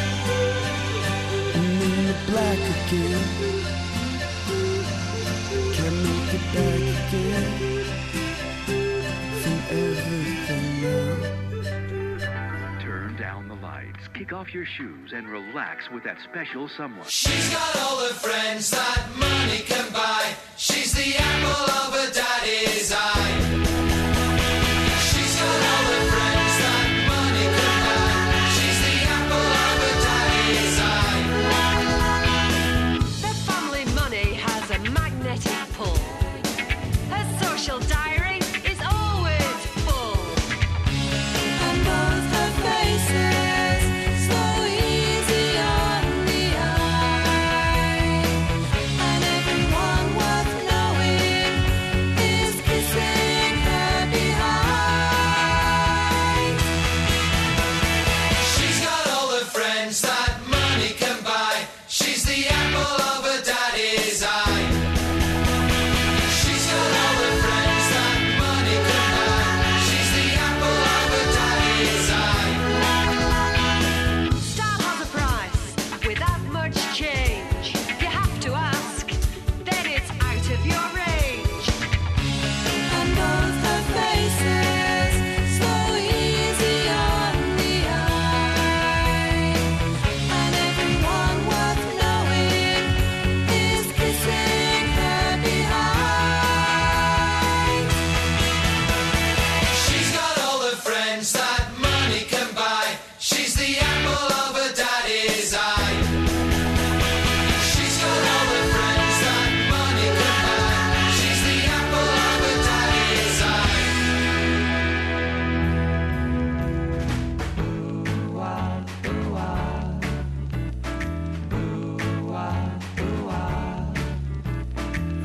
[SPEAKER 12] And then the black again. Can't make it back again. From everything now.
[SPEAKER 8] Turn down the lights, kick off your shoes, and relax with that special someone.
[SPEAKER 22] She's got all the friends that money can buy. She's the apple of her daddy's eye. She's got all the friends that money can buy. She's the apple of her daddy's eye.
[SPEAKER 23] The family money has a magnetic pull. Her social diary is always full. And both her faces so easy on the eye. And everyone worth knowing is kissing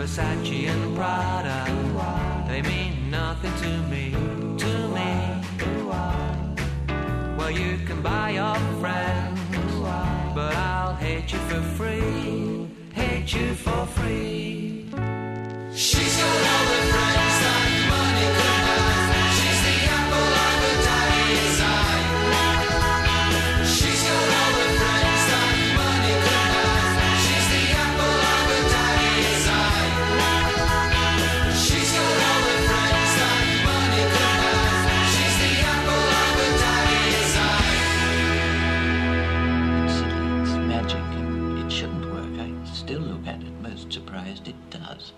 [SPEAKER 5] Versace and Prada, they mean nothing to me, to me. Well, you can buy your friends, but I'll hate you for free, hate you for free.
[SPEAKER 22] She's got all the friends that money can buy. She's the apple of her daddy's eye. She's got all the friends that money can buy. She's the apple of her daddy's eye. She's got all the friends that money can buy. She's the apple of her daddy's eye.
[SPEAKER 9] It's silly, it's magic, and it shouldn't work. I still look at it most surprised it does.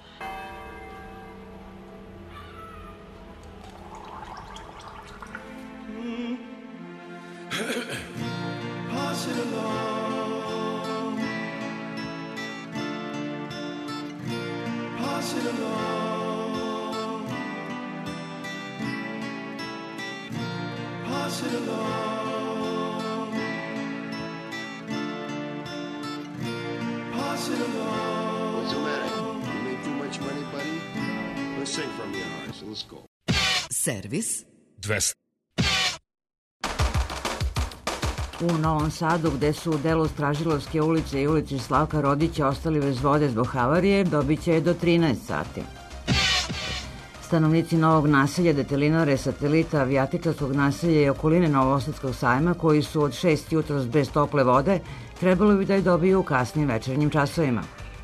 [SPEAKER 10] Pass it along. Pass it along. Pass it along. Pass it along.
[SPEAKER 11] What's the matter? You made too much money, buddy? Let's sing from your heart, so let's go.
[SPEAKER 15] Servis
[SPEAKER 2] dvesta.
[SPEAKER 21] U Novom Sadu, gde su u delu Stražilovske ulice i ulici Slavka Rodića ostali bez vode zbog havarije, dobit će je do trinaest sati. Stanovnici novog naselja Detelinore, satelita avijatičarskog naselja i okoline Novosadskog sajma, koji su od šest jutros bez tople vode, trebalo bi da je dobiju u kasnim večernjim časovima.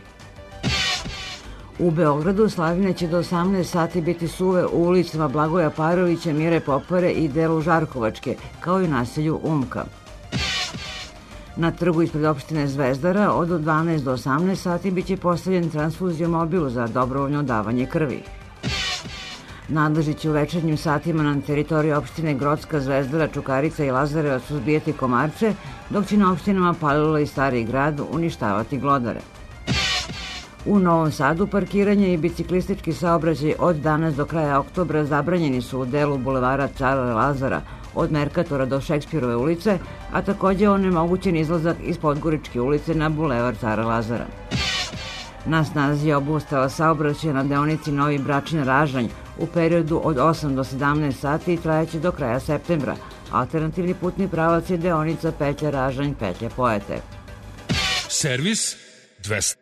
[SPEAKER 21] U Beogradu slavine će do osamnaest sati biti suve u ulicama Blagoja Parovića, Mire Popare i delu Žarkovačke, kao i u naselju Umka. Na trgu ispred opštine Zvezdara od dvanaest do osamnaest sati biće postavljen transfuziomobil za dobrovoljno davanje krvi. Nadležni će u večernjim satima na teritoriji opštine Grocka, Zvezdara, Čukarica i Lazarevac suzbijati komarče, dok će na opštinama Palilula i Stari grad uništavati glodare. U Novom Sadu parkiranje i biciklistički saobraćaj od danas do kraja oktobra zabranjeni su u delu bulevara Cara Lazara od Merkatora do Šekspirove ulice, a takođe onemogućen izlazak iz Podgoričke ulice na bulevar Cara Lazara. Na snazi je obustava saobraćaja na deonici Novi Bračin-Ražanj u periodu od osam do sedamnaest sati i trajaće do kraja septembra. Alternativni putni pravac je deonica Petlja-Ražanj, Petlja-Pojate.
[SPEAKER 2] Servis dvesta.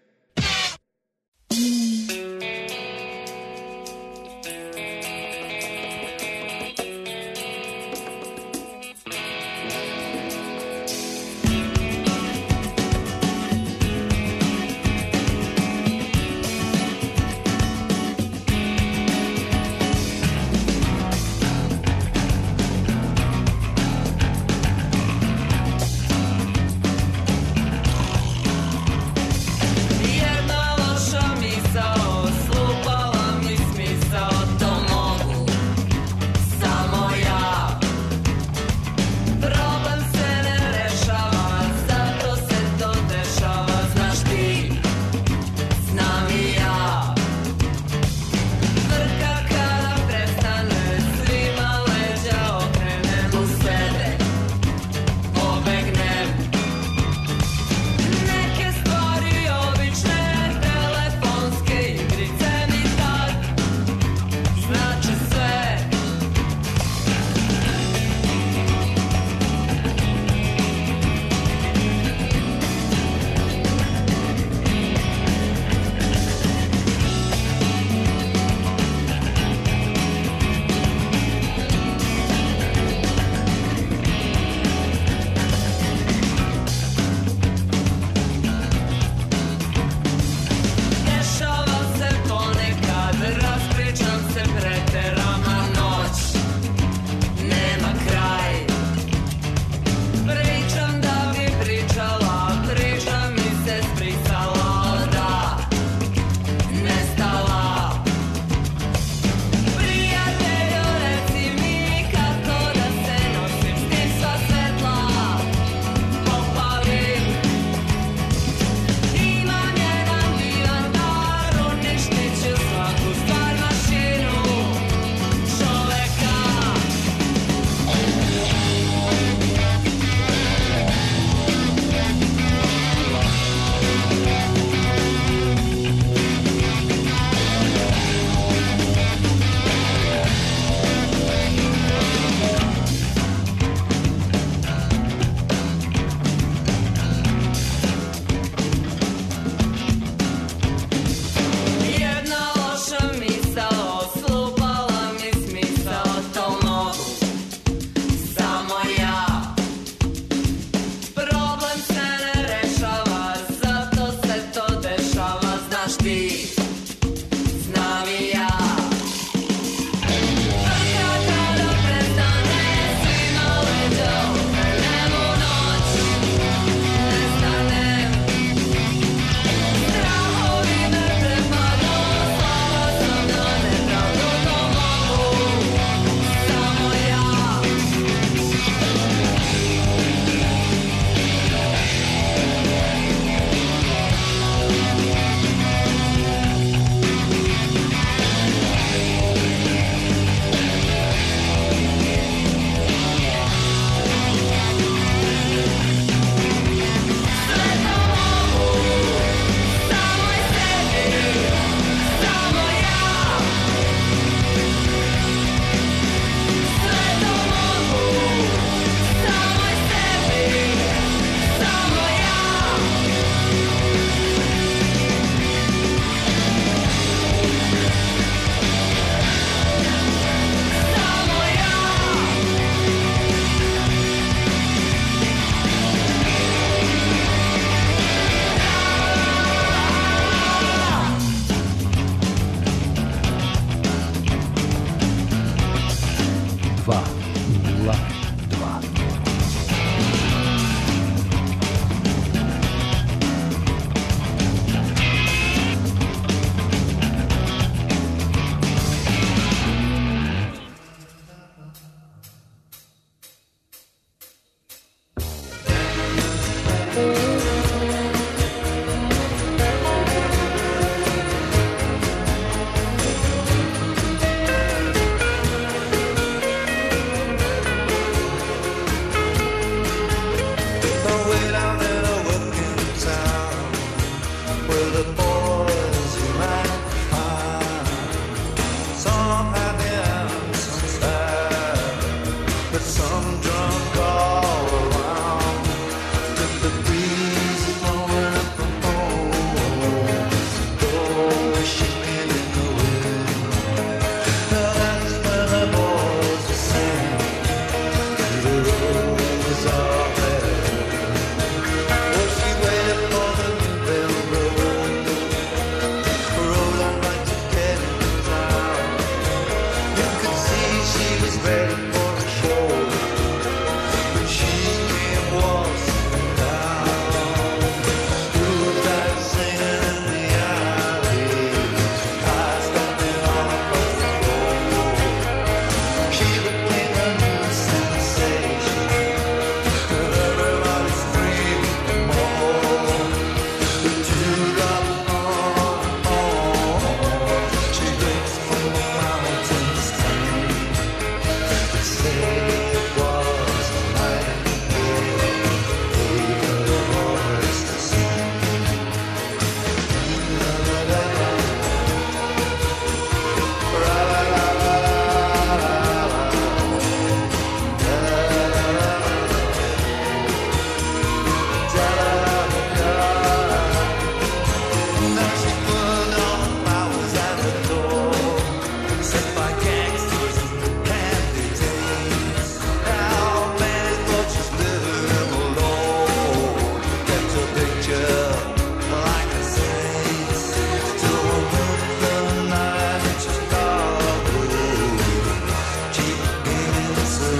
[SPEAKER 10] picture like a saint. To move the night star blue. She is a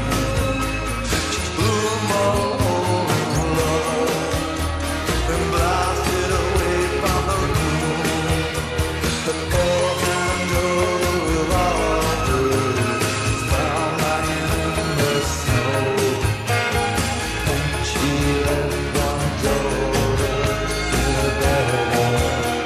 [SPEAKER 10] bloom all over and blasted away from the room. The poor kind of water found lying in the snow. And she left one daughter in a bed.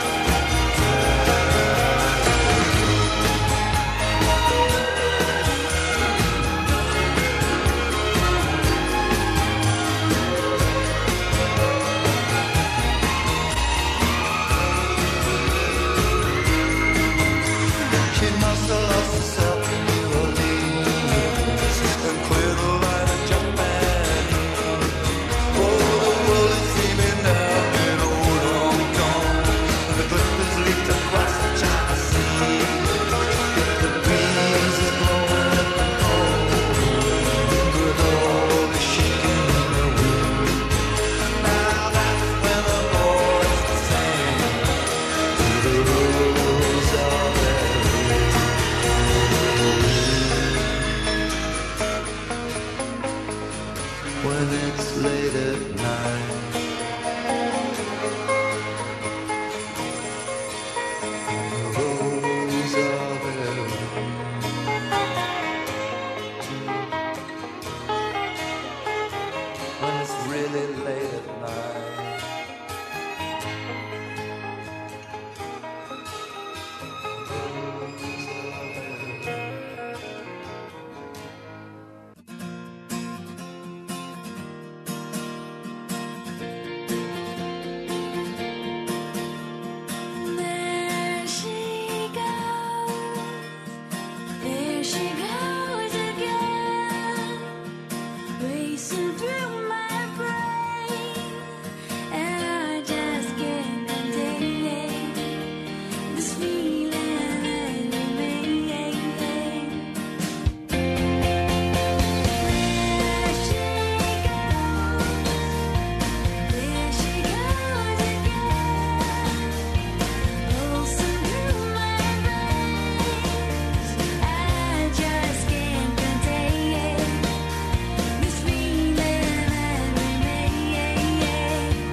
[SPEAKER 10] She must have lost herself in New Orleans and cleared the line of Japanese. Oh, the world is seeming now in old Hong Kong. The glitters leaked across the China Sea. The breeze is blowing from home with all the shaking in the wind. Now that's when the boys sing to the rose of their when it's late at night. Rose of their when it's really late at night.
[SPEAKER 4] There she goes, there she goes again, racing through my brain, and I just can't contain this feeling that remains. There she goes, there she goes again. Pulsing through my veins, I just can't contain this feeling that remains.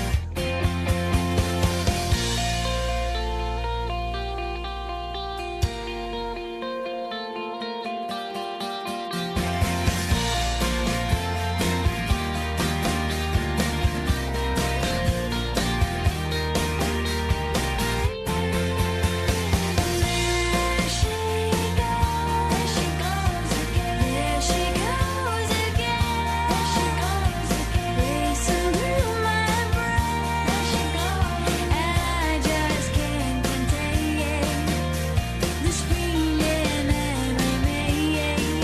[SPEAKER 4] There she goes, she goes again. There she goes again. There she goes again. Racing through my brain. There she goes, and I just can't contain this feeling that remains.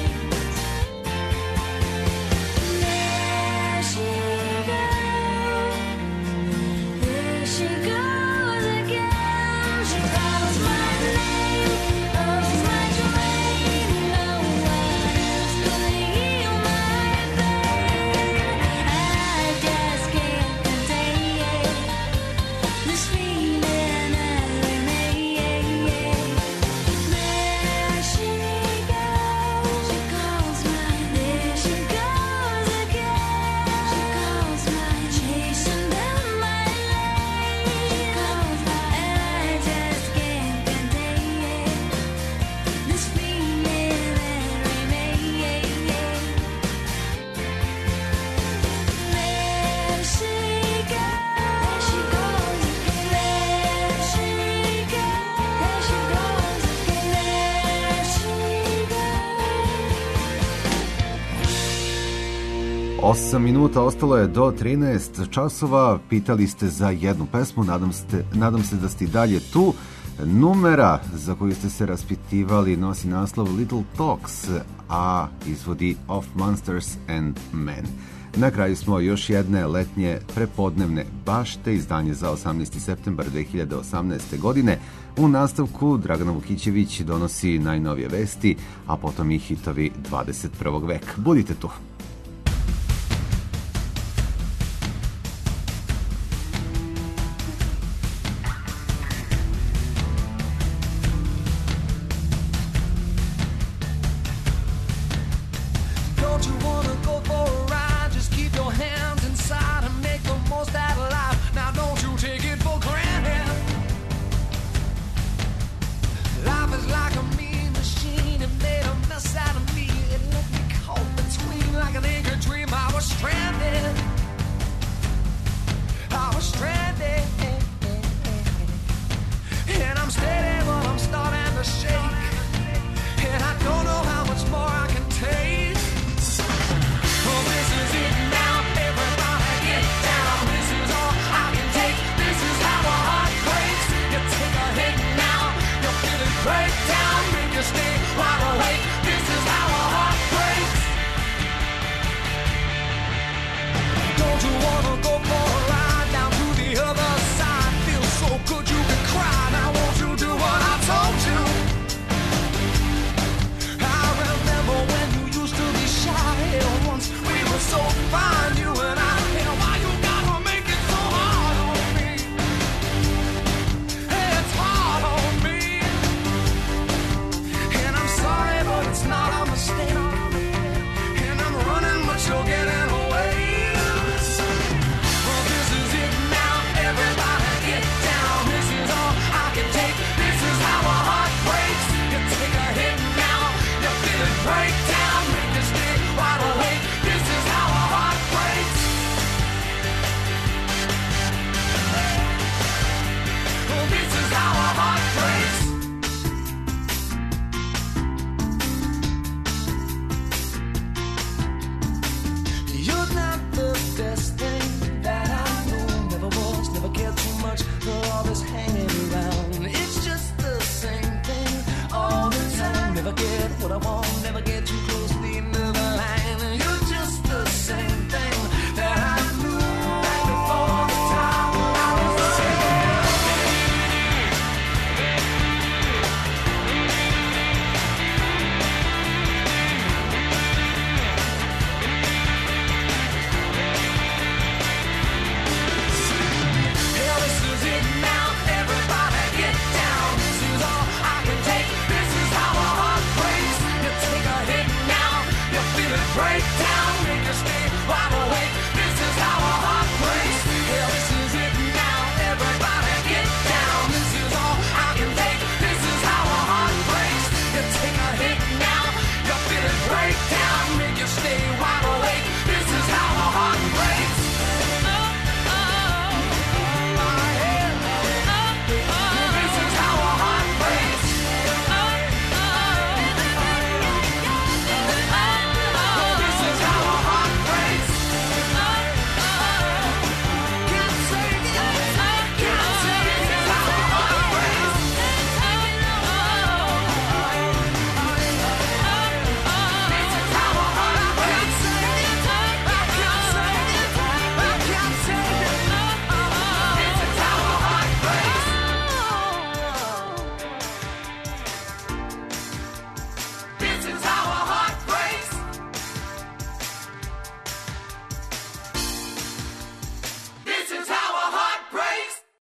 [SPEAKER 4] There she goes, there she goes again. She calls my name, calls my dream. No one else could heal my pain. I just can't contain this feeling that remains. There she goes, she calls my name. She goes again, she calls my chasing down my lane. She calls my, and I just can't contain this feeling that remains. There she goes, there she goes again. There she goes, there she goes again. There she goes.
[SPEAKER 3] Osam minuta ostalo je do trinaest časova. Pitali ste za jednu pesmu, nadam, ste, nadam se da ste i dalje tu. Numera za koju ste se raspitivali nosi naslov Little Talks, a izvodi Of Monsters and Men. Na kraju smo još jedne letnje prepodnevne bašte, izdanje za osamnaesti septembar dve hiljade osamnaeste. godine. U nastavku Dragana Vukićević donosi najnovije vesti, a potom i hitovi dvadeset prvog veka. Budite tu.